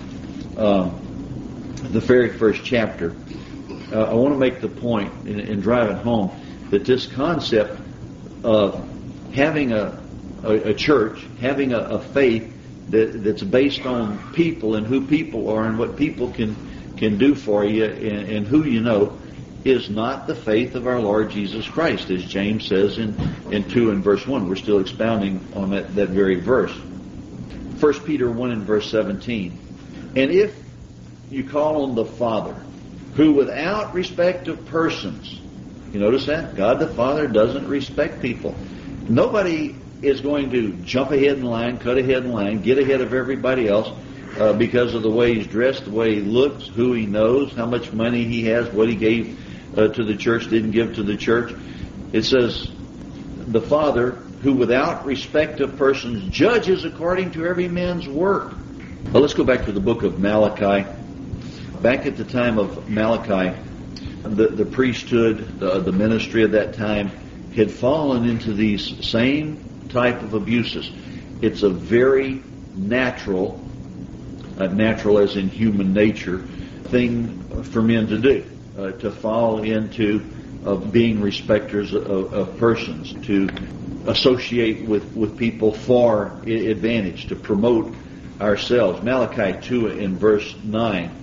um, the very first chapter. Uh, I want to make the point and, and drive it home that this concept of having a, a, a church, having a, a faith that, that's based on people and who people are and what people can can do for you and, and who you know, is not the faith of our Lord Jesus Christ, as James says in, in two and verse one. We're still expounding on that, that very verse. First Peter one and verse seventeen. And if you call on the Father, who without respect of persons, you notice that? God the Father doesn't respect people. Nobody is going to jump ahead in line, cut ahead in line, get ahead of everybody else uh, because of the way he's dressed, the way he looks, who he knows, how much money he has, what he gave uh, to the church, didn't give to the church. It says, the Father, who without respect of persons judges according to every man's work. Well, let's go back to the book of Malachi. Back at the time of Malachi, the, the priesthood, the, the ministry of that time, had fallen into these same type of abuses. It's a very natural, uh, natural as in human nature, thing for men to do, uh, to fall into uh, being respecters of, of persons, to associate with, with people for advantage, to promote ourselves. Malachi two in verse nine.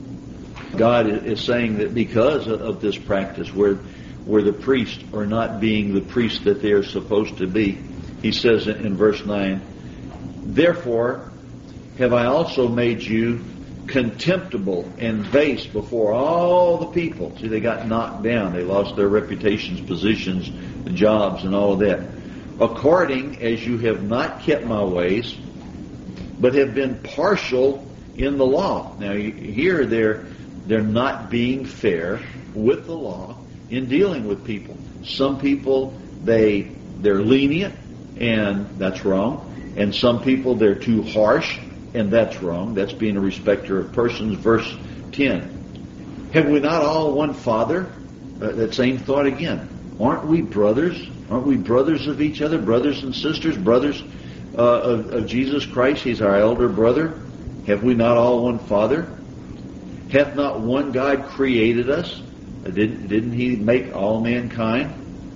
God is saying that because of this practice, where where the priests are not being the priests that they are supposed to be, he says in verse nine, therefore have I also made you contemptible and base before all the people. See, they got knocked down. They lost their reputations, positions, jobs, and all of that. According as you have not kept my ways, but have been partial in the law. Now, here they're They're not being fair with the law in dealing with people. Some people, they, they're lenient, and that's wrong. And some people, they're too harsh, and that's wrong. That's being a respecter of persons. Verse ten. Have we not all one Father? Uh, that same thought again. Aren't we brothers? Aren't we brothers of each other? Brothers and sisters? Brothers uh, of, of Jesus Christ? He's our elder brother. Have we not all one Father? Hath not one God created us? Didn't, didn't he make all mankind?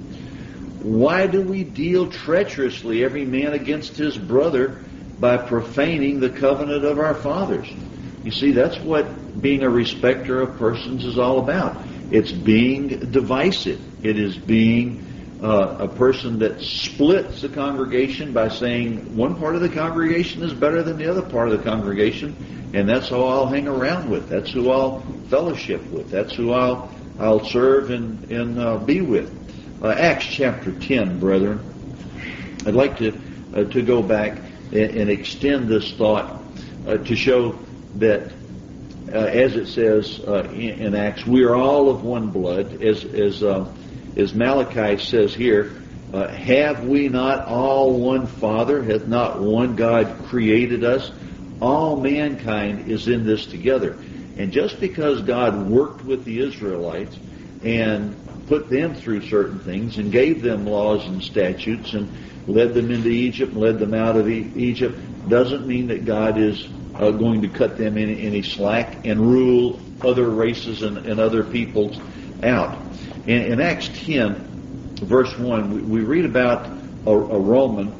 Why do we deal treacherously every man against his brother by profaning the covenant of our fathers? You see, that's what being a respecter of persons is all about. It's being divisive. It is being uh, a person that splits the congregation by saying one part of the congregation is better than the other part of the congregation, and that's who I'll hang around with. That's who I'll fellowship with. That's who I'll I'll serve and, and uh, be with. Uh, Acts chapter ten, brethren. I'd like to uh, to go back and, and extend this thought uh, to show that, uh, as it says uh, in, in Acts, we are all of one blood, as as uh, as Malachi says here. Uh, have we not all one Father? Hath not one God created us? All mankind is in this together. And just because God worked with the Israelites and put them through certain things and gave them laws and statutes and led them into Egypt and led them out of e- Egypt, doesn't mean that God is uh, going to cut them any, any slack and rule other races and, and other peoples out. In, in Acts ten, verse one, we, we read about a, a Roman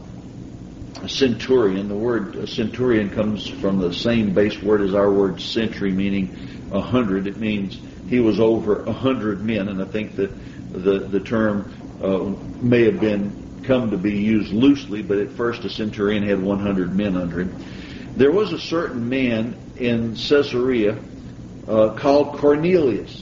centurion. The word centurion comes from the same base word as our word century, meaning a hundred. It means he was over a hundred men, and I think that the the term uh, may have been come to be used loosely, but at first a centurion had one hundred men under him. There was a certain man in Caesarea uh, called Cornelius,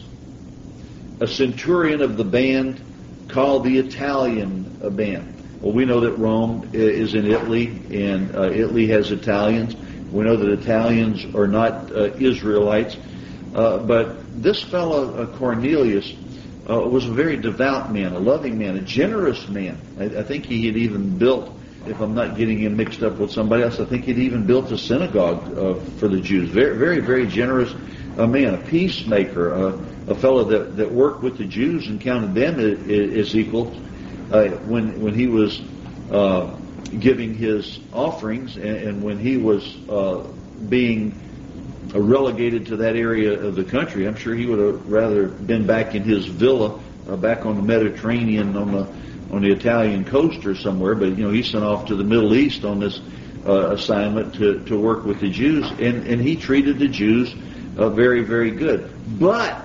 a centurion of the band called the Italian band. Well, we know that Rome is in Italy, and uh, Italy has Italians. We know that Italians are not uh, Israelites. Uh, but this fellow, uh, Cornelius, uh, was a very devout man, a loving man, a generous man. I, I think he had even built, if I'm not getting him mixed up with somebody else, I think he'd even built a synagogue uh, for the Jews. Very, very, very generous uh, man, a peacemaker, uh, a fellow that, that worked with the Jews and counted them as, as equals. Uh, when when he was uh, giving his offerings, and, and when he was uh, being relegated to that area of the country, I'm sure he would have rather been back in his villa, uh, back on the Mediterranean, on the on the Italian coast or somewhere. But you know, he sent off to the Middle East on this uh, assignment to, to work with the Jews, and and he treated the Jews uh, very very good. But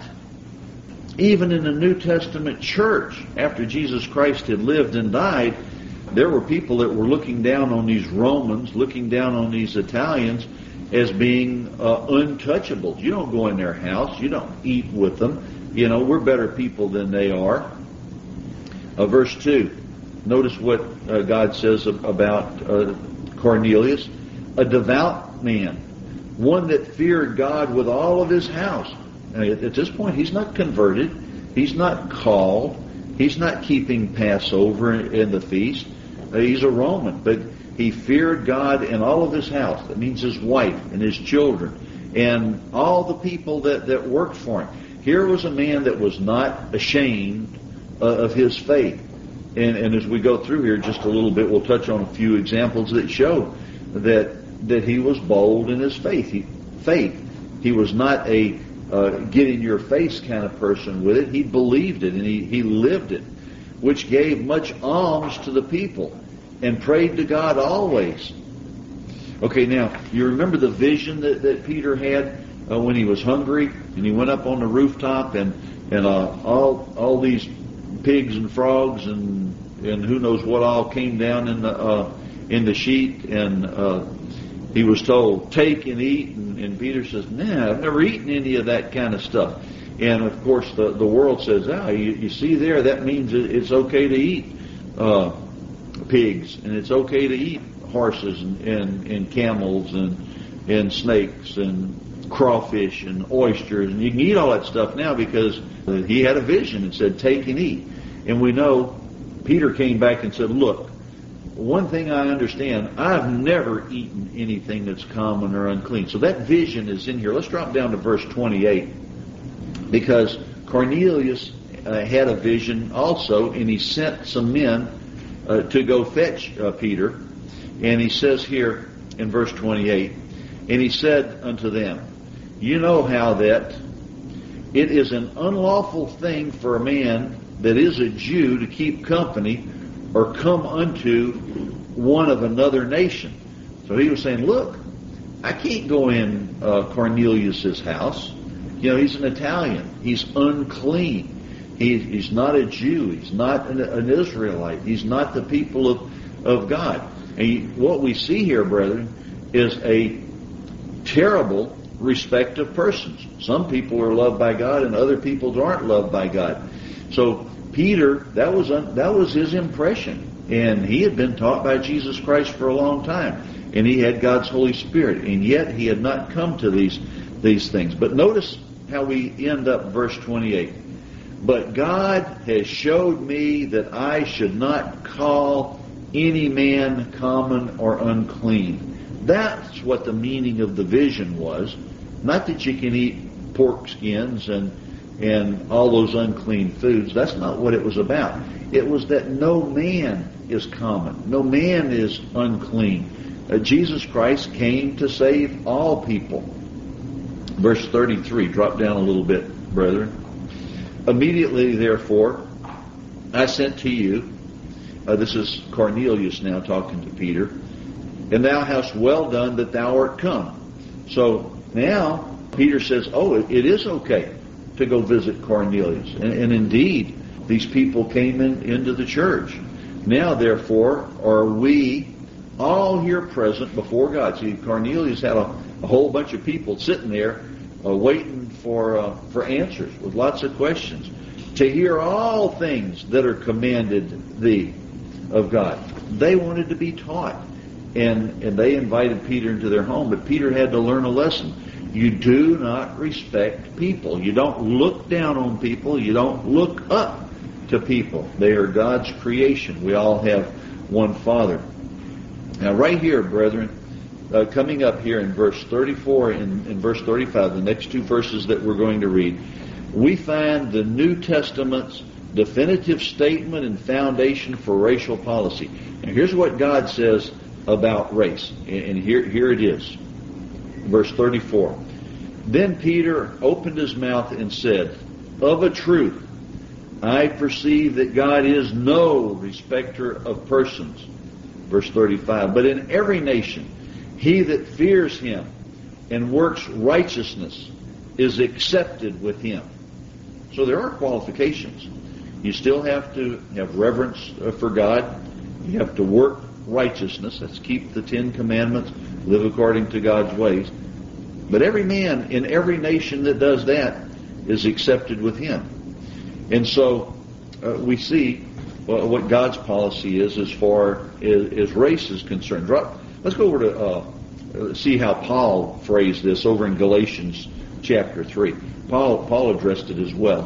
even in the New Testament church, after Jesus Christ had lived and died, there were people that were looking down on these Romans, looking down on these Italians as being uh, untouchables. You don't go in their house. You don't eat with them. You know, we're better people than they are. Uh, verse two, notice what uh, God says about uh, Cornelius, a devout man, one that feared God with all of his house. At this point, he's not converted. He's not called. He's not keeping Passover in the feast. He's a Roman, but he feared God and all of his house. That means his wife and his children and all the people that, that worked for him. Here was a man that was not ashamed of his faith. And, and as we go through here just a little bit, we'll touch on a few examples that show that that he was bold in his faith. He, faith. He was not a Uh, get in your face kind of person with it. He believed it and he, he lived it, which gave much alms to the people and prayed to God always. Okay, now, you remember the vision that, that Peter had uh, when he was hungry and he went up on the rooftop and, and uh, all all these pigs and frogs and and who knows what all came down in the, uh, in the sheet, and uh, he was told, take and eat. And, and Peter says, nah, I've never eaten any of that kind of stuff. And, of course, the, the world says, ah, you, you see there, that means it's okay to eat uh, pigs. And it's okay to eat horses and, and, and camels and, and snakes and crawfish and oysters. And you can eat all that stuff now because he had a vision and said, take and eat. And we know Peter came back and said, look, one thing I understand, I've never eaten anything that's common or unclean. So that vision is in here. Let's drop down to verse twenty-eight. Because Cornelius uh, had a vision also, and he sent some men uh, to go fetch uh, Peter. And he says here in verse twenty-eight, and he said unto them, you know how that it is an unlawful thing for a man that is a Jew to keep company or come unto one of another nation. So he was saying, look, I can't go in uh, Cornelius's house. You know, he's an Italian. He's unclean. He, he's not a Jew. He's not an, an Israelite. He's not the people of, of God. And he, what we see here, brethren, is a terrible respect of persons. Some people are loved by God and other people aren't loved by God. So Peter, that was un, that was his impression. And he had been taught by Jesus Christ for a long time. And he had God's Holy Spirit. And yet he had not come to these, these things. But notice how we end up verse twenty-eight. But God has showed me that I should not call any man common or unclean. That's what the meaning of the vision was. Not that you can eat pork skins and and all those unclean foods. That's not what it was about. It was that no man is common. No man is unclean. Uh, Jesus Christ came to save all people. Verse thirty-three, drop down a little bit, brethren. Immediately, therefore, I sent to you, uh, this is Cornelius now talking to Peter, and thou hast well done that thou art come. So now Peter says, oh, it, it is okay to go visit Cornelius. And, and indeed, these people came in, into the church. Now, therefore, are we all here present before God. See, Cornelius had a, a whole bunch of people sitting there uh, waiting for uh, for answers with lots of questions. To hear all things that are commanded thee of God. They wanted to be taught. And, and they invited Peter into their home, but Peter had to learn a lesson. You do not respect people. You don't look down on people. You don't look up to people. They are God's creation. We all have one Father. Now right here, brethren, uh, coming up here in verse thirty-four and in verse thirty-five, the next two verses that we're going to read, we find the New Testament's definitive statement and foundation for racial policy. Now here's what God says about race. And here, here it is. Verse thirty-four. Then Peter opened his mouth and said, of a truth, I perceive that God is no respecter of persons. Verse thirty-five. But in every nation, he that fears him and works righteousness is accepted with him. So there are qualifications. You still have to have reverence for God. You have to work righteousness. That's keep the Ten Commandments, live according to God's ways. But every man in every nation that does that is accepted with him. And so uh, we see uh, what God's policy is as far as, as race is concerned. Let's go over to uh, see how Paul phrased this over in Galatians chapter three. Paul, Paul addressed it as well.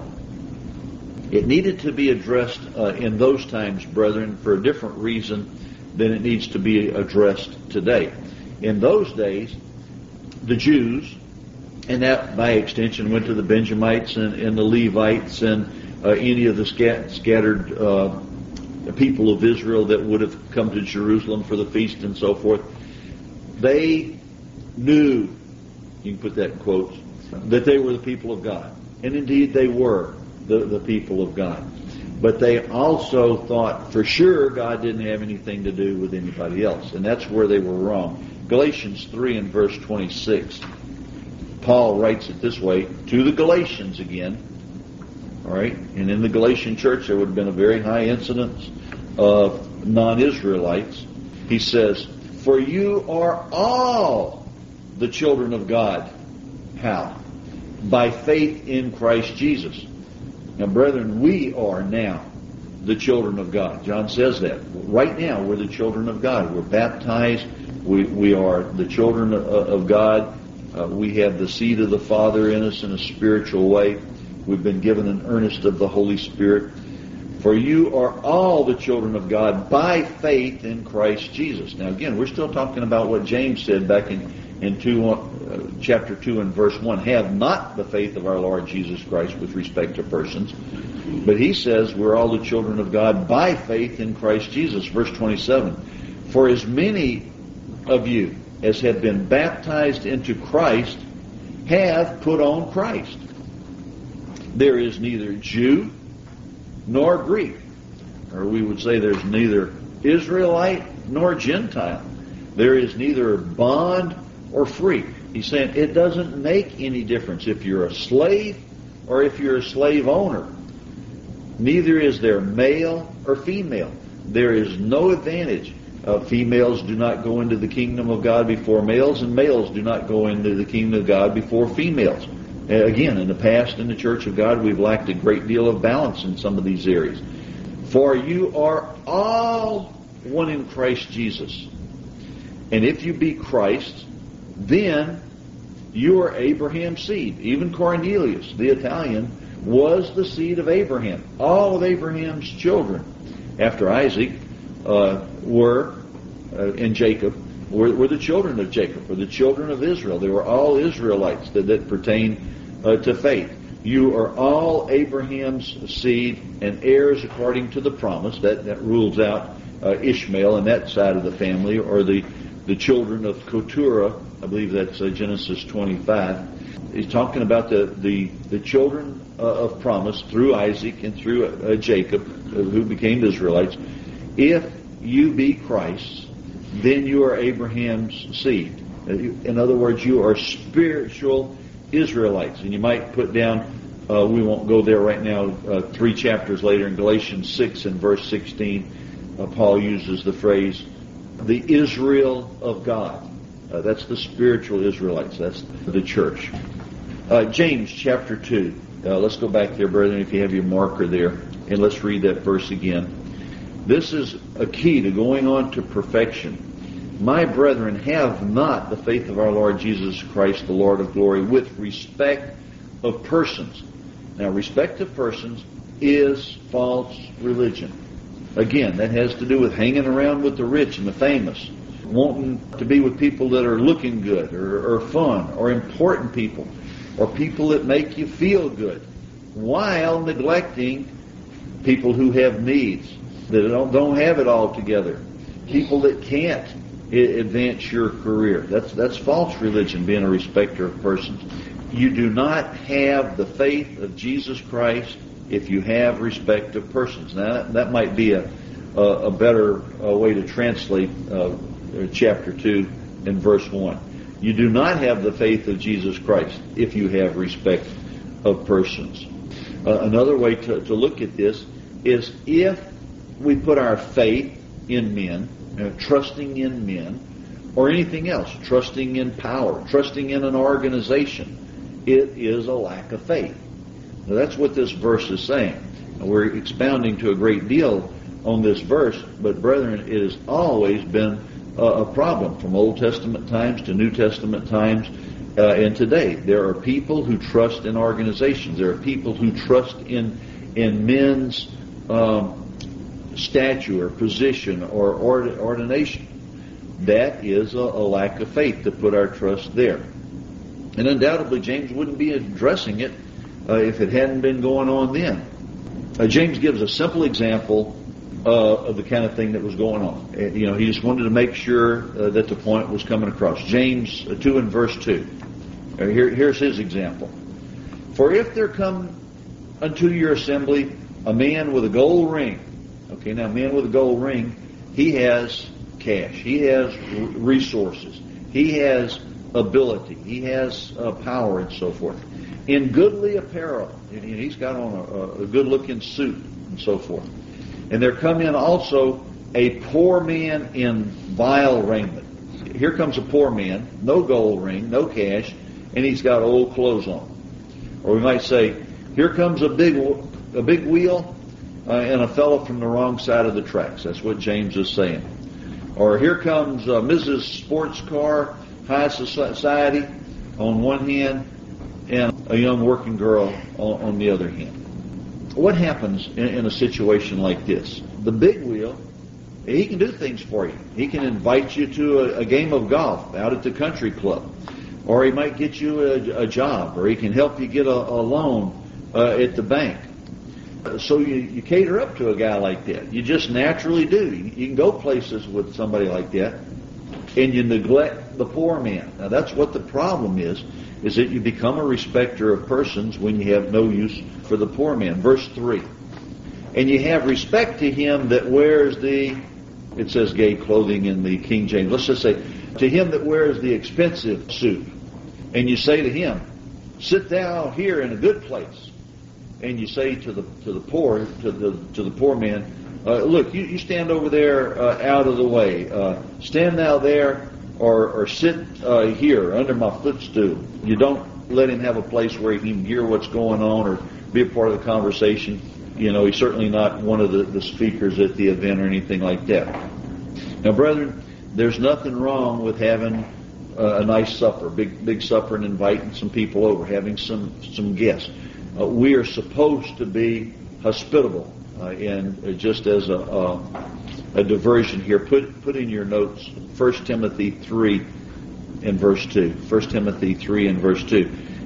It needed to be addressed uh, in those times, brethren, for a different reason than it needs to be addressed today. In those days, the Jews, and that by extension went to the Benjamites and, and the Levites and uh, any of the scat- scattered uh, people of Israel that would have come to Jerusalem for the feast and so forth, they knew, you can put that in quotes, that they were the people of God. And indeed they were the, the people of God. But they also thought for sure God didn't have anything to do with anybody else. And that's where they were wrong. Galatians three and verse twenty-six. Paul writes it this way to the Galatians again. All right? And in the Galatian church there would have been a very high incidence of non-Israelites. He says, for you are all the children of God. How? By faith in Christ Jesus. Now, brethren, we are now the children of God. John says that. Right now, we're the children of God. We're baptized. We, we are the children of, of God. Uh, we have the seed of the Father in us in a spiritual way. We've been given an earnest of the Holy Spirit. For you are all the children of God by faith in Christ Jesus. Now, again, we're still talking about what James said back in, in two, uh, chapter two and verse one. Have not the faith of our Lord Jesus Christ with respect to persons. But he says we're all the children of God by faith in Christ Jesus. Verse twenty-seven. For as many of you as have been baptized into Christ have put on Christ. There is neither Jew nor Greek. Or we would say there's neither Israelite nor Gentile. There is neither bond or free. He's saying it doesn't make any difference if you're a slave or if you're a slave owner. Neither is there male or female. There is no advantage. Uh, females do not go into the kingdom of God before males, and males do not go into the kingdom of God before females. Uh, again, in the past in the Church of God, we've lacked a great deal of balance in some of these areas. For you are all one in Christ Jesus. And if you be Christ, then you are Abraham's seed. Even Cornelius, the Italian, was the seed of Abraham. All of Abraham's children, after Isaac, uh, were, uh, and Jacob, were, were the children of Jacob, were the children of Israel. They were all Israelites that, that pertain uh, to faith. You are all Abraham's seed and heirs according to the promise. That, that rules out uh, Ishmael and that side of the family, or the, the children of Keturah. I believe that's uh, Genesis twenty-five. He's talking about the, the, the children uh, of promise through Isaac and through uh, Jacob, uh, who became Israelites. If you be Christ's, then you are Abraham's seed. In other words, you are spiritual Israelites. And you might put down, uh, we won't go there right now, uh, three chapters later in Galatians six and verse sixteen, uh, Paul uses the phrase, the Israel of God. Uh, that's the spiritual Israelites. That's the church. Uh, James chapter two. Uh, let's go back there, brethren, if you have your marker there, and let's read that verse again. This is a key to going on to perfection. My brethren, have not the faith of our Lord Jesus Christ, the Lord of glory, with respect of persons. Now, respect of persons is false religion. Again, that has to do with hanging around with the rich and the famous, wanting to be with people that are looking good or, or fun or important people or people that make you feel good, while neglecting people who have needs, that don't, don't have it all together, people that can't advance your career. That's that's false religion, being a respecter of persons. You do not have the faith of Jesus Christ if you have respect of persons. Now, that, that might be a, a, a better uh, way to translate uh, chapter two and verse one. You do not have the faith of Jesus Christ if you have respect of persons. Uh, another way to, to look at this is if we put our faith in men, uh, trusting in men, or anything else, trusting in power, trusting in an organization, it is a lack of faith. Now, that's what this verse is saying. And we're expounding to a great deal on this verse, but brethren, it has always been a, a problem from Old Testament times to New Testament times, uh, and today. There are people who trust in organizations. There are people who trust in in men's um, stature, position, or ord- ordination. That is a, a lack of faith to put our trust there. And undoubtedly, James wouldn't be addressing it uh, if it hadn't been going on then. Uh, James gives a simple example uh, of the kind of thing that was going on. Uh, you know, he just wanted to make sure uh, that the point was coming across. James two and verse two. Uh, here, here's his example. For if there come unto your assembly a man with a gold ring. Okay, now, a man with a gold ring, he has cash. He has resources. He has ability. He has uh, power and so forth. In goodly apparel. And he's got on a, a good-looking suit and so forth. And there come in also a poor man in vile raiment. Here comes a poor man, no gold ring, no cash, and he's got old clothes on. Or we might say, here comes a big, a big wheel, Uh, and a fellow from the wrong side of the tracks. That's what James is saying. Or here comes uh, Missus Sports Car, high society on one hand, and a young working girl on, on the other hand. What happens in, in a situation like this? The big wheel, he can do things for you. He can invite you to a, a game of golf out at the country club. Or he might get you a, a job, or he can help you get a, a loan uh, at the bank. So you, you cater up to a guy like that. You just naturally do. You, you can go places with somebody like that, and you neglect the poor man. Now, that's what the problem is, is that you become a respecter of persons when you have no use for the poor man. Verse three. And you have respect to him that wears the, it says gay clothing in the King James. Let's just say, to him that wears the expensive suit. And you say to him, sit thou here in a good place. And you say to the to the poor to the to the poor man, uh, look, you, you stand over there uh, out of the way. Uh, stand thou there, or or sit uh, here under my footstool. You don't let him have a place where he can hear what's going on or be a part of the conversation. You know, he's certainly not one of the, the speakers at the event or anything like that. Now, brethren, there's nothing wrong with having uh, a nice supper, big big supper, and inviting some people over, having some some guests. Uh, we are supposed to be hospitable, uh, and uh, just as a, a, a diversion here, put put in your notes First Timothy three and verse two. First Timothy three and verse two.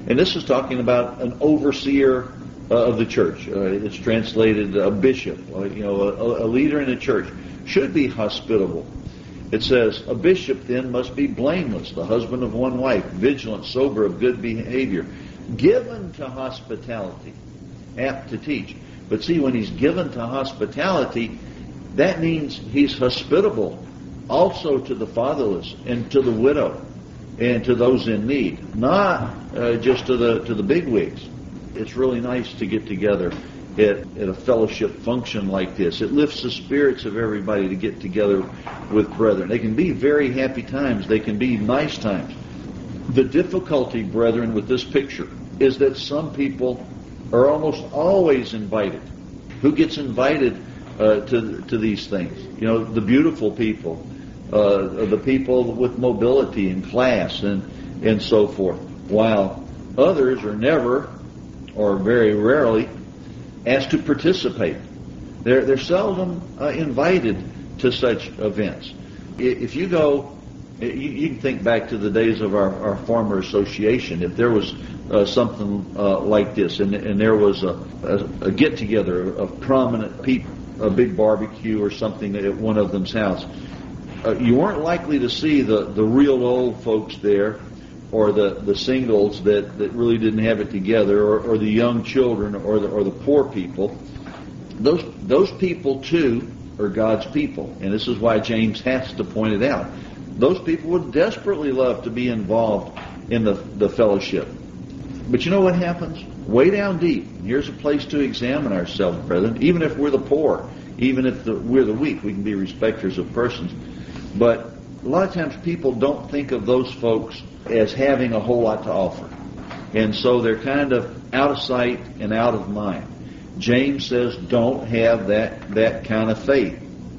And this is talking about an overseer uh, of the church. Uh, it's translated a bishop, uh, you know, a, a leader in the church should be hospitable. It says, a bishop then must be blameless, the husband of one wife, vigilant, sober, of good behavior, given to hospitality, apt to teach. But see, when he's given to hospitality, that means he's hospitable also to the fatherless and to the widow and to those in need, not uh, just to the to the bigwigs. It's really nice to get together at, at a fellowship function like this. It lifts the spirits of everybody to get together with brethren. They can be very happy times. They can be nice times. The difficulty, brethren, with this picture is that some people are almost always invited. Who gets invited uh, to to these things? You know, the beautiful people, uh, the people with mobility and class and and so forth. While others are never, or very rarely, asked to participate. They're they're seldom uh, invited to such events. If you go, you, you can think back to the days of our, our farmer association. If there was uh, something uh, like this, and, and there was a, a, a get-together of prominent people, a big barbecue or something at one of them's house, uh, you weren't likely to see the, the real old folks there, or the, the singles that, that really didn't have it together, or, or the young children, or the or the poor people. Those those people too are God's people, and this is why James has to point it out. Those people would desperately love to be involved in the, the fellowship. But you know what happens? Way down deep, and here's a place to examine ourselves, brethren, even if we're the poor, even if the, we're the weak, we can be respecters of persons. But a lot of times people don't think of those folks as having a whole lot to offer. And so they're kind of out of sight and out of mind. James says don't have that, that kind of faith.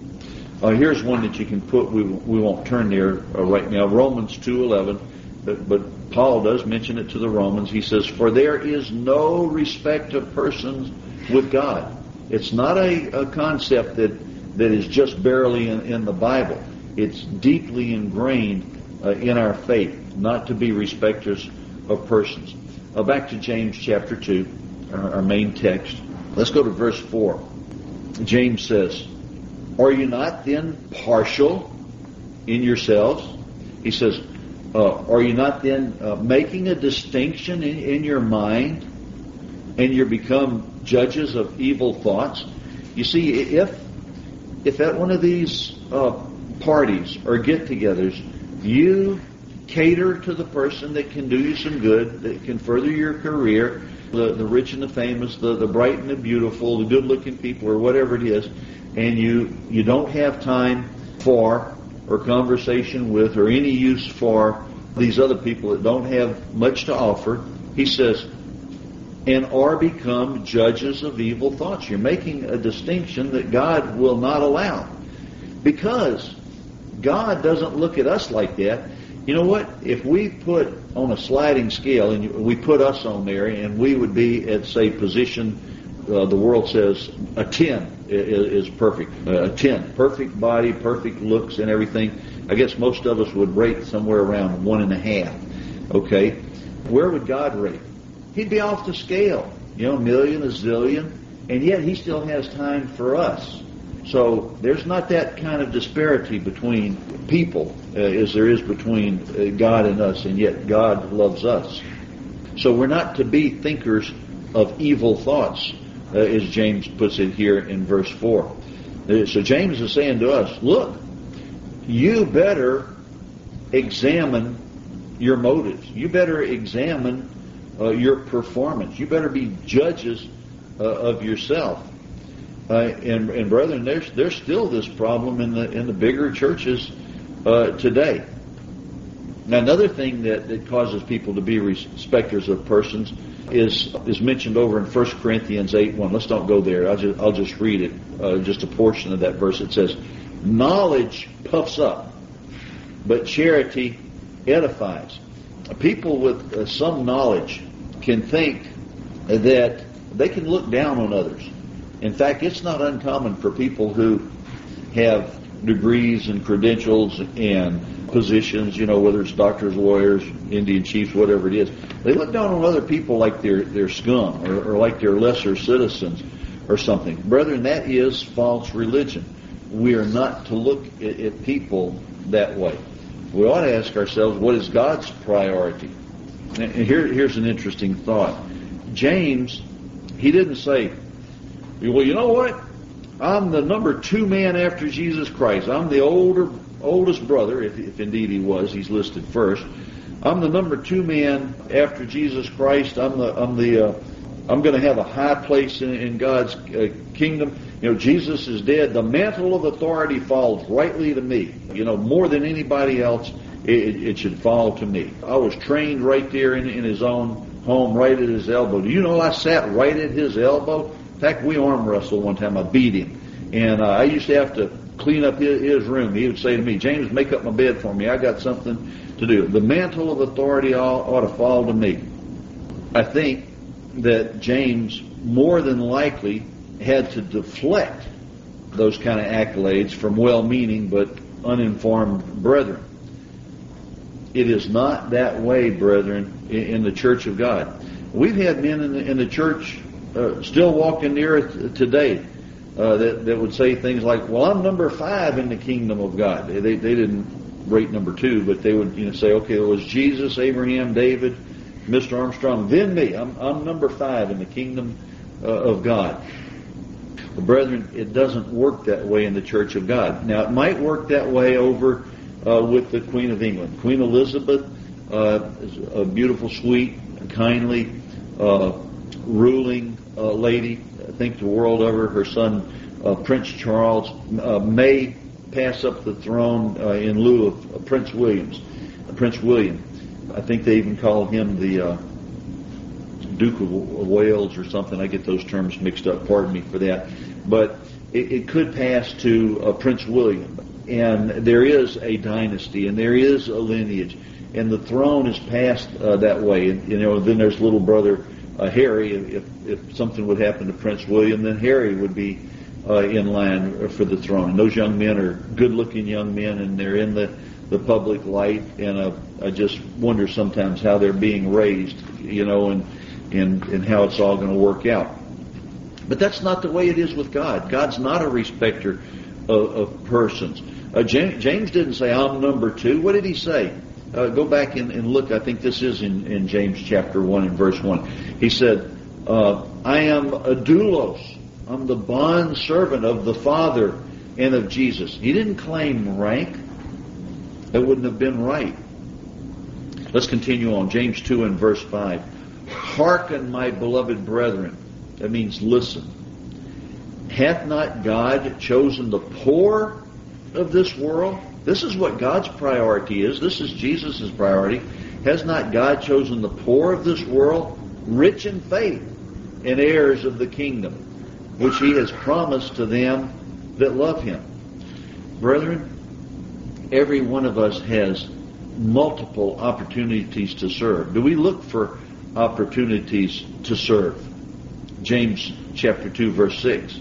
Uh, here's one that you can put, we, we won't turn there uh, right now, Romans two eleven, but, but Paul does mention it to the Romans. He says, for there is no respect of persons with God. It's not a, a concept that, that is just barely in, in the Bible. It's deeply ingrained uh, in our faith, not to be respecters of persons. Uh, back to James chapter two, our, our main text. Let's go to verse four. James says, are you not then partial in yourselves? He says, uh, are you not then uh, making a distinction in, in your mind, and you become judges of evil thoughts? You see, if if at one of these uh, parties or get-togethers, you cater to the person that can do you some good, that can further your career, the, the rich and the famous, the, the bright and the beautiful, the good-looking people, or whatever it is, and you, you don't have time for, or conversation with, or any use for these other people that don't have much to offer, he says, and are become judges of evil thoughts. You're making a distinction that God will not allow. Because God doesn't look at us like that. You know what? If we put on a sliding scale, and we put us on there, and we would be at, say, position, uh, the world says a ten is, is perfect. Uh, a ten. Perfect body, perfect looks and everything. I guess most of us would rate somewhere around one and a half. Okay? Where would God rate? He'd be off the scale. You know, a million, a zillion, and yet He still has time for us. So there's not that kind of disparity between people uh, as there is between uh, God and us, and yet God loves us. So we're not to be thinkers of evil thoughts, uh, as James puts it here in verse four. Uh, so James is saying to us, look, you better examine your motives. You better examine uh, your performance. You better be judges uh, of yourself. Uh, and, and brethren, there's there's still this problem in the in the bigger churches uh, today. Now, another thing that, that causes people to be respecters of persons is is mentioned over in First Corinthians eight one. Let's don't go there. I'll just I'll just read it, uh, just a portion of that verse. It says, "Knowledge puffs up, but charity edifies." People with uh, some knowledge can think that they can look down on others. In fact, it's not uncommon for people who have degrees and credentials and positions, you know, whether it's doctors, lawyers, Indian chiefs, whatever it is. They look down on other people like they're, they're scum or, or like they're lesser citizens or something. Brethren, that is false religion. We are not to look at, at people that way. We ought to ask ourselves, what is God's priority? And here, here's an interesting thought. James, he didn't say, well, you know what? I'm the number two man after Jesus Christ. I'm the older, oldest brother, if, if indeed he was. He's listed first. I'm the number two man after Jesus Christ. I'm the, I'm the, uh, I'm going to have a high place in, in God's uh, kingdom. You know, Jesus is dead. The mantle of authority falls rightly to me. You know, more than anybody else, it, it should fall to me. I was trained right there in, in his own home, right at his elbow. Do you know I sat right at his elbow? In fact, we arm wrestled one time. I beat him. And uh, I used to have to clean up his, his room. He would say to me, James, make up my bed for me. I got something to do. The mantle of authority ought, ought to fall to me. I think that James more than likely had to deflect those kind of accolades from well-meaning but uninformed brethren. It is not that way, brethren, in, in the church of God. We've had men in the, in the church uh, still walking the earth today uh, that, that would say things like, well, I'm number five in the kingdom of God. They, they, they didn't rate number two, but they would you know, say, okay, it was Jesus, Abraham, David, Mister Armstrong, then me. I'm, I'm number five in the kingdom uh, of God. Well, brethren, it doesn't work that way in the Church of God. Now, it might work that way over uh, with the Queen of England. Queen Elizabeth uh, is a beautiful, sweet, kindly, uh, ruling uh, lady. Think the world of her. Her son, uh, Prince Charles, uh, may pass up the throne uh, in lieu of uh, Prince Williams. Uh, Prince William. I think they even call him the uh, Duke of Wales or something. I get those terms mixed up. Pardon me for that. But it, it could pass to uh, Prince William. And there is a dynasty, and there is a lineage, and the throne is passed uh, that way. And you know, then there's little brother uh, Harry. If if something would happen to Prince William, then Harry would be uh, in line for the throne. And those young men are good-looking young men, and they're in the the public light. And uh, I just wonder sometimes how they're being raised, you know, and and and how it's all going to work out. But that's not the way it is with God. God's not a respecter of, of persons. Uh, James, James didn't say, I'm number two. What did he say? Uh, go back and, and look. I think this is in, in James chapter one and verse one. He said, uh, I am a doulos. I'm the bond servant of the Father and of Jesus. He didn't claim rank. That wouldn't have been right. Let's continue on. James two and verse five. Hearken, my beloved brethren. That means listen. Hath not God chosen the poor of this world? This is what God's priority is. This is Jesus' priority. Has not God chosen the poor of this world, rich in faith, and heirs of the kingdom, which he has promised to them that love him? Brethren, every one of us has multiple opportunities to serve. Do we look for opportunities to serve? James chapter two, verse six.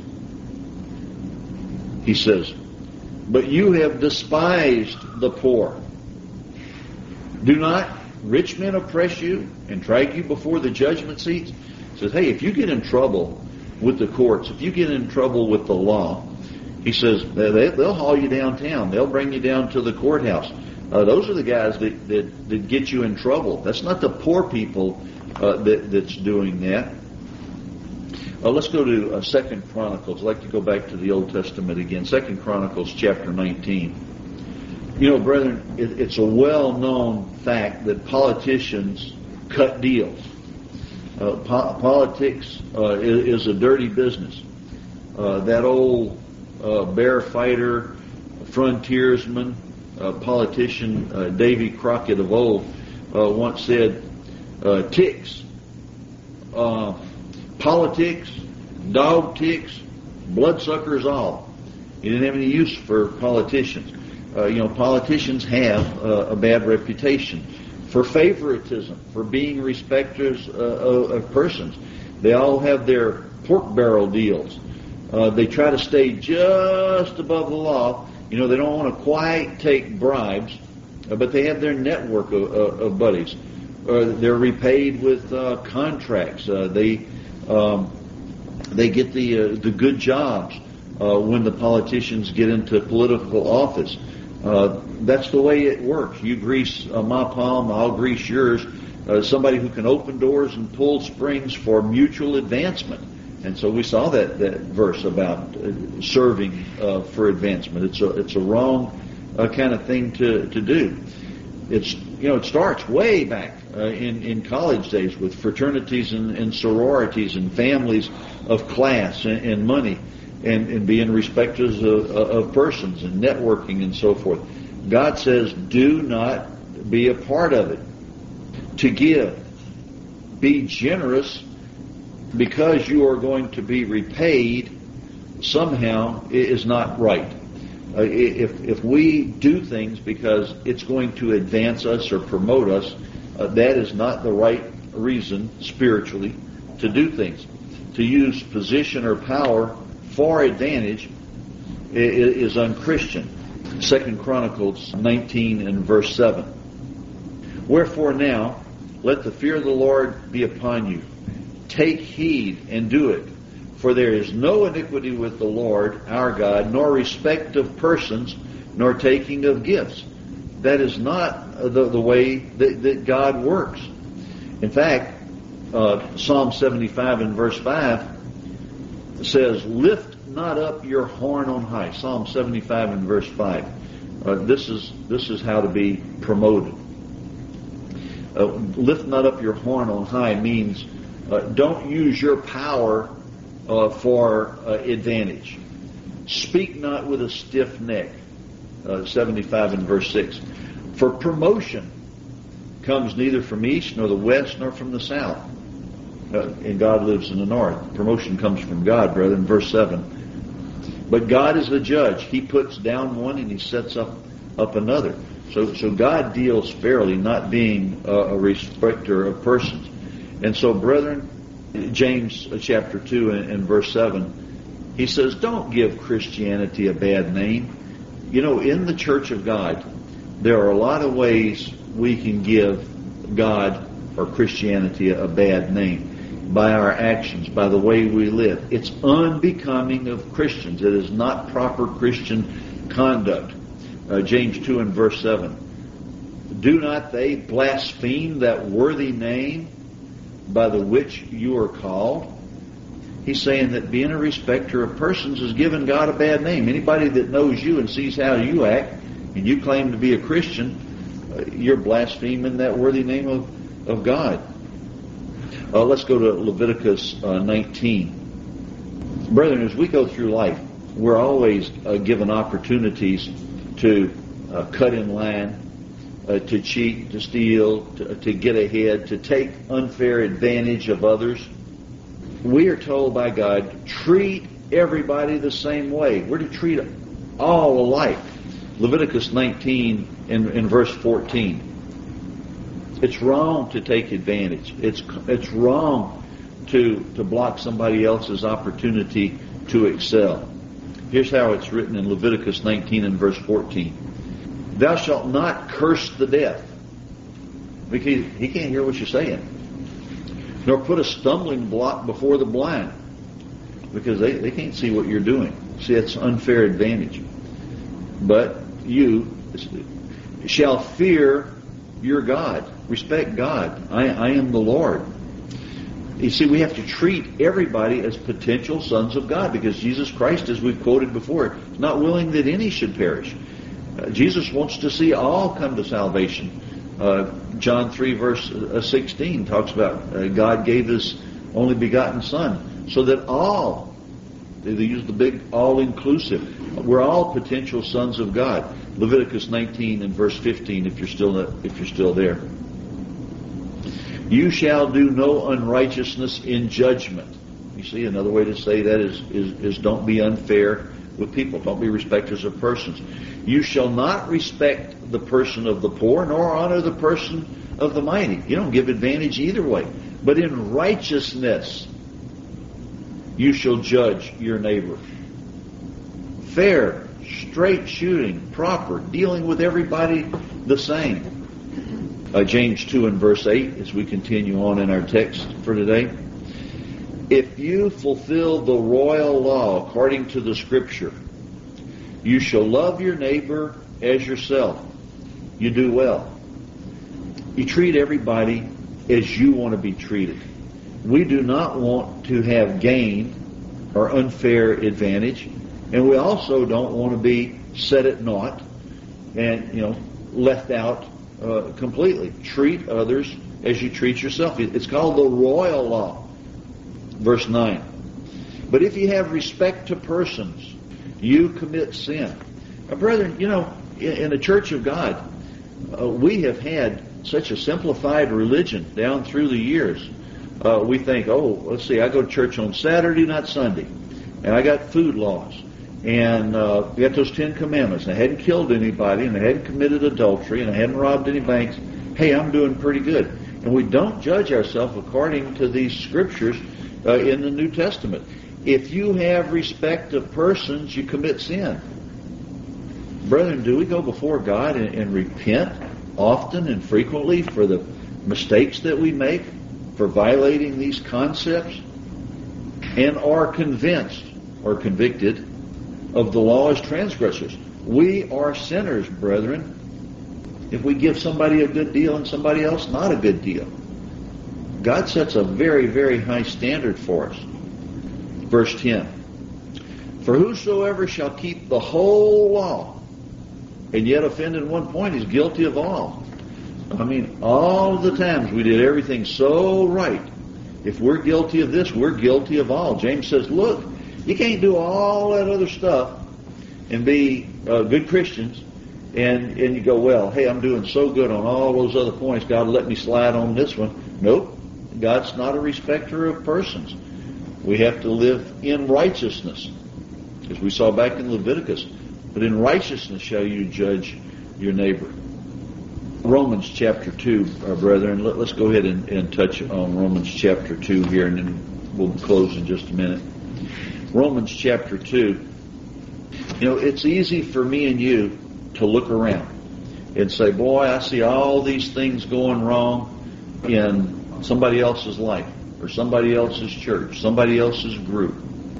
He says, but you have despised the poor. Do not rich men oppress you and drag you before the judgment seats? He says, hey, if you get in trouble with the courts, if you get in trouble with the law, he says, they, they'll haul you downtown. They'll bring you down to the courthouse. Uh, those are the guys that, that, that get you in trouble. That's not the poor people uh, that, that's doing that. Uh, let's go to uh, Second Chronicles. I'd like to go back to the Old Testament again. Second Chronicles chapter nineteen. You know, brethren, it, it's a well-known fact that politicians cut deals. Uh, po- politics uh, is, is a dirty business. Uh, that old uh, bear fighter, frontiersman, uh, politician uh, Davy Crockett of old uh, once said, uh, ticks, uh, politics, dog ticks, bloodsuckers all. He didn't have any use for politicians. Uh, you know, politicians have uh, a bad reputation for favoritism, for being respecters uh, of, of persons. They all have their pork barrel deals. Uh, they try to stay just above the law, You know, they don't want to quite take bribes, uh, but they have their network of, of, of buddies. Uh, they're repaid with uh, contracts. Uh, they um, they get the uh, the good jobs uh, when the politicians get into political office. Uh, that's the way it works. You grease uh, my palm, I'll grease yours. Uh, somebody who can open doors and pull springs for mutual advancement. And so we saw that, that verse about uh, serving uh, for advancement. It's a it's a wrong uh, kind of thing to, to do. It's you know it starts way back uh, in in college days with fraternities and, and sororities and families of class and, and money and, and being respecters of, of persons and networking and so forth. God says, do not be a part of it. To give, be generous, because you are going to be repaid somehow is not right. Uh, if if we do things because it's going to advance us or promote us, uh, that is not the right reason spiritually to do things. To use position or power for advantage is unchristian. Second Chronicles nineteen and verse seven. Wherefore now, let the fear of the Lord be upon you. Take heed and do it. For there is no iniquity with the Lord our God, nor respect of persons, nor taking of gifts. That is not the, the way that, that God works. In fact, uh, Psalm seventy-five and verse five says, lift not up your horn on high. Psalm seventy-five and verse five. Uh, this is this is how to be promoted. Uh, lift not up your horn on high means uh, don't use your power uh, for uh, advantage. Speak not with a stiff neck. Uh, seventy-five and verse six. For promotion comes neither from east nor the west nor from the south. Uh, and God lives in the north. Promotion comes from God, brethren. Verse seven. But God is the judge. He puts down one and He sets up, up another. So, so God deals fairly, not being a, a respecter of persons. And so, brethren, James chapter two and, and verse seven, he says, don't give Christianity a bad name. You know, in the church of God, there are a lot of ways we can give God or Christianity a bad name. By our actions, by the way we live. It's unbecoming of Christians. It is not proper Christian conduct. Uh, James two and verse seven. Do not they blaspheme that worthy name by the which you are called? He's saying that being a respecter of persons is giving God a bad name. Anybody that knows you and sees how you act, and you claim to be a Christian, uh, you're blaspheming that worthy name of, of God. Uh, let's go to Leviticus uh, nineteen. Brethren, as we go through life, we're always uh, given opportunities to uh, cut in line, uh, to cheat, to steal, to, to get ahead, to take unfair advantage of others. We are told by God, treat everybody the same way. We're to treat all alike. Leviticus nineteen in, in verse fourteen. It's wrong to take advantage. It's it's wrong to to block somebody else's opportunity to excel. Here's how it's written in Leviticus nineteen and verse fourteen. Thou shalt not curse the deaf. Because he can't hear what you're saying. Nor put a stumbling block before the blind. Because they, they can't see what you're doing. See, it's unfair advantage. But you shall fear your God. Respect God. I, I am the Lord. You see, we have to treat everybody as potential sons of God, because Jesus Christ, as we've quoted before, is not willing that any should perish. Uh, Jesus wants to see all come to salvation. Uh, John three verse sixteen talks about uh, God gave His only begotten Son so that all, they use the big all-inclusive, we're all potential sons of God. Leviticus nineteen and verse fifteen, if you're still if you're still there. You shall do no unrighteousness in judgment. You see, another way to say that is, is, is don't be unfair with people. Don't be respecters of persons. You shall not respect the person of the poor, nor honor the person of the mighty. You don't give advantage either way. But in righteousness you shall judge your neighbor. Fair straight shooting, proper, dealing with everybody the same. Uh, James two and verse eight, as we continue on in our text for today. If you fulfill the royal law according to the Scripture, you shall love your neighbor as yourself. You do well. You treat everybody as you want to be treated. We do not want to have gain or unfair advantage, and we also don't want to be set at naught and, you know, left out uh, completely. Treat others as you treat yourself. It's called the royal law. Verse nine. But if you have respect to persons, you commit sin. Now, brethren, you know, in, in the Church of God, uh, we have had such a simplified religion down through the years. Uh, we think, oh, let's see, I go to church on Saturday, not Sunday, and I got food laws, and uh, we got those Ten Commandments, and I hadn't killed anybody, and I hadn't committed adultery, and I hadn't robbed any banks. Hey, I'm doing pretty good. And we don't judge ourselves according to these scriptures uh, in the New Testament. If you have respect of persons, you commit sin. Brethren, do we go before God and, and repent often and frequently for the mistakes that we make, for violating these concepts, and are convinced or convicted of the law as transgressors? We are sinners, brethren, if we give somebody a good deal and somebody else not a good deal. God sets a very, very high standard for us. Verse ten. For whosoever shall keep the whole law and yet offend in one point is guilty of all. I mean, all the times we did everything so right. If we're guilty of this, we're guilty of all. James says, look, you can't do all that other stuff and be uh, good Christians, and, and you go, well, hey, I'm doing so good on all those other points, God let me slide on this one. Nope. God's not a respecter of persons. We have to live in righteousness, as we saw back in Leviticus. But in righteousness shall you judge your neighbor. Romans chapter two, our brethren. Let, let's go ahead and, and touch on Romans chapter two here, and then we'll close in just a minute. Romans chapter two. You know, it's easy for me and you to look around and say, boy, I see all these things going wrong in somebody else's life, or somebody else's church, somebody else's group.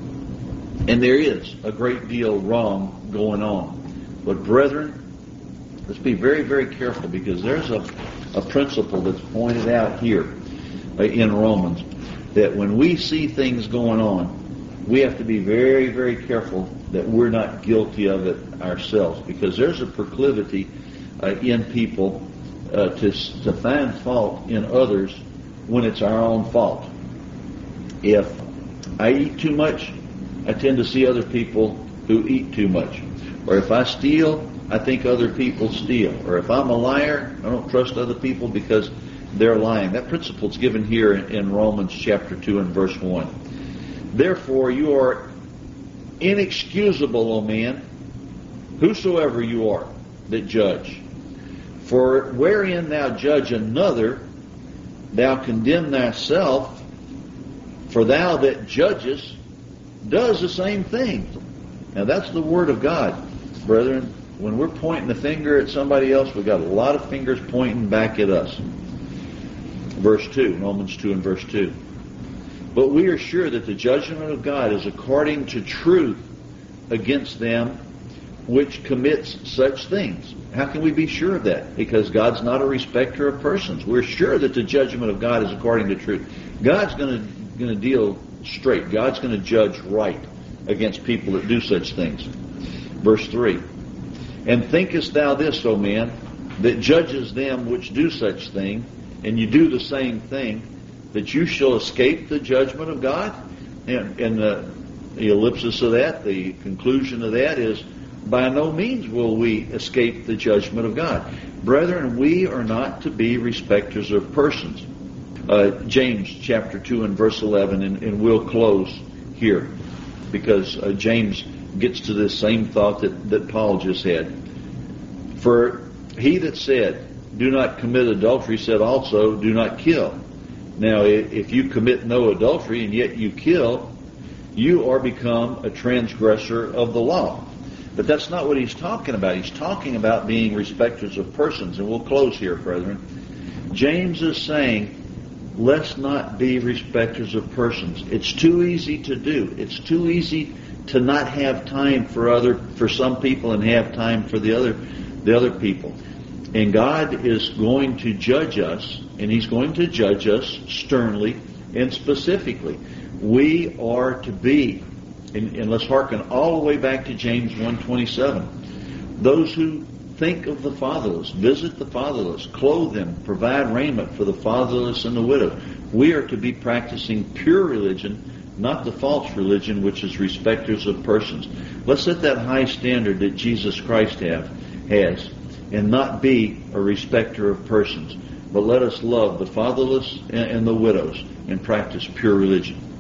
And there is a great deal wrong going on. But brethren, let's be very, very careful, because there's a, a principle that's pointed out here in Romans, that when we see things going on, we have to be very, very careful that we're not guilty of it ourselves, because there's a proclivity uh, in people uh, to, to find fault in others when it's our own fault. If I eat too much, I tend to see other people who eat too much. Or if I steal, I think other people steal. Or if I'm a liar, I don't trust other people because they're lying. That principle is given here in Romans chapter two and verse one. Therefore you are inexcusable, O man, whosoever you are that judge. For wherein thou judge another, thou condemn thyself, for thou that judgest does the same thing. Now that's the Word of God, brethren. When we're pointing the finger at somebody else, we've got a lot of fingers pointing back at us. Verse two, Romans two and verse two. But we are sure that the judgment of God is according to truth against them which commits such things. How can we be sure of that? Because God's not a respecter of persons. We're sure that the judgment of God is according to truth. God's going to going to deal straight. God's going to judge right against people that do such things. Verse three. And thinkest thou this, O man, that judges them which do such thing, and you do the same thing, that you shall escape the judgment of God? And, and the, the ellipsis of that, the conclusion of that is, by no means will we escape the judgment of God. Brethren, we are not to be respecters of persons. Uh, James chapter two and verse eleven, and, and we'll close here, because uh, James gets to this same thought that, that Paul just had. For he that said, do not commit adultery, said also, do not kill. Now, if you commit no adultery and yet you kill, you are become a transgressor of the law. But that's not what he's talking about. He's talking about being respecters of persons. And we'll close here, brethren. James is saying, let's not be respecters of persons. It's too easy to do. It's too easy to not have time for other for some people and have time for the other the other people. And God is going to judge us, and He's going to judge us sternly and specifically. We are to be, and, and let's hearken all the way back to James one twenty-seven. Those who think of the fatherless, visit the fatherless, clothe them, provide raiment for the fatherless and the widow. We are to be practicing pure religion, not the false religion, which is respecters of persons. Let's set that high standard that Jesus Christ have, has, and not be a respecter of persons. But let us love the fatherless and the widows and practice pure religion.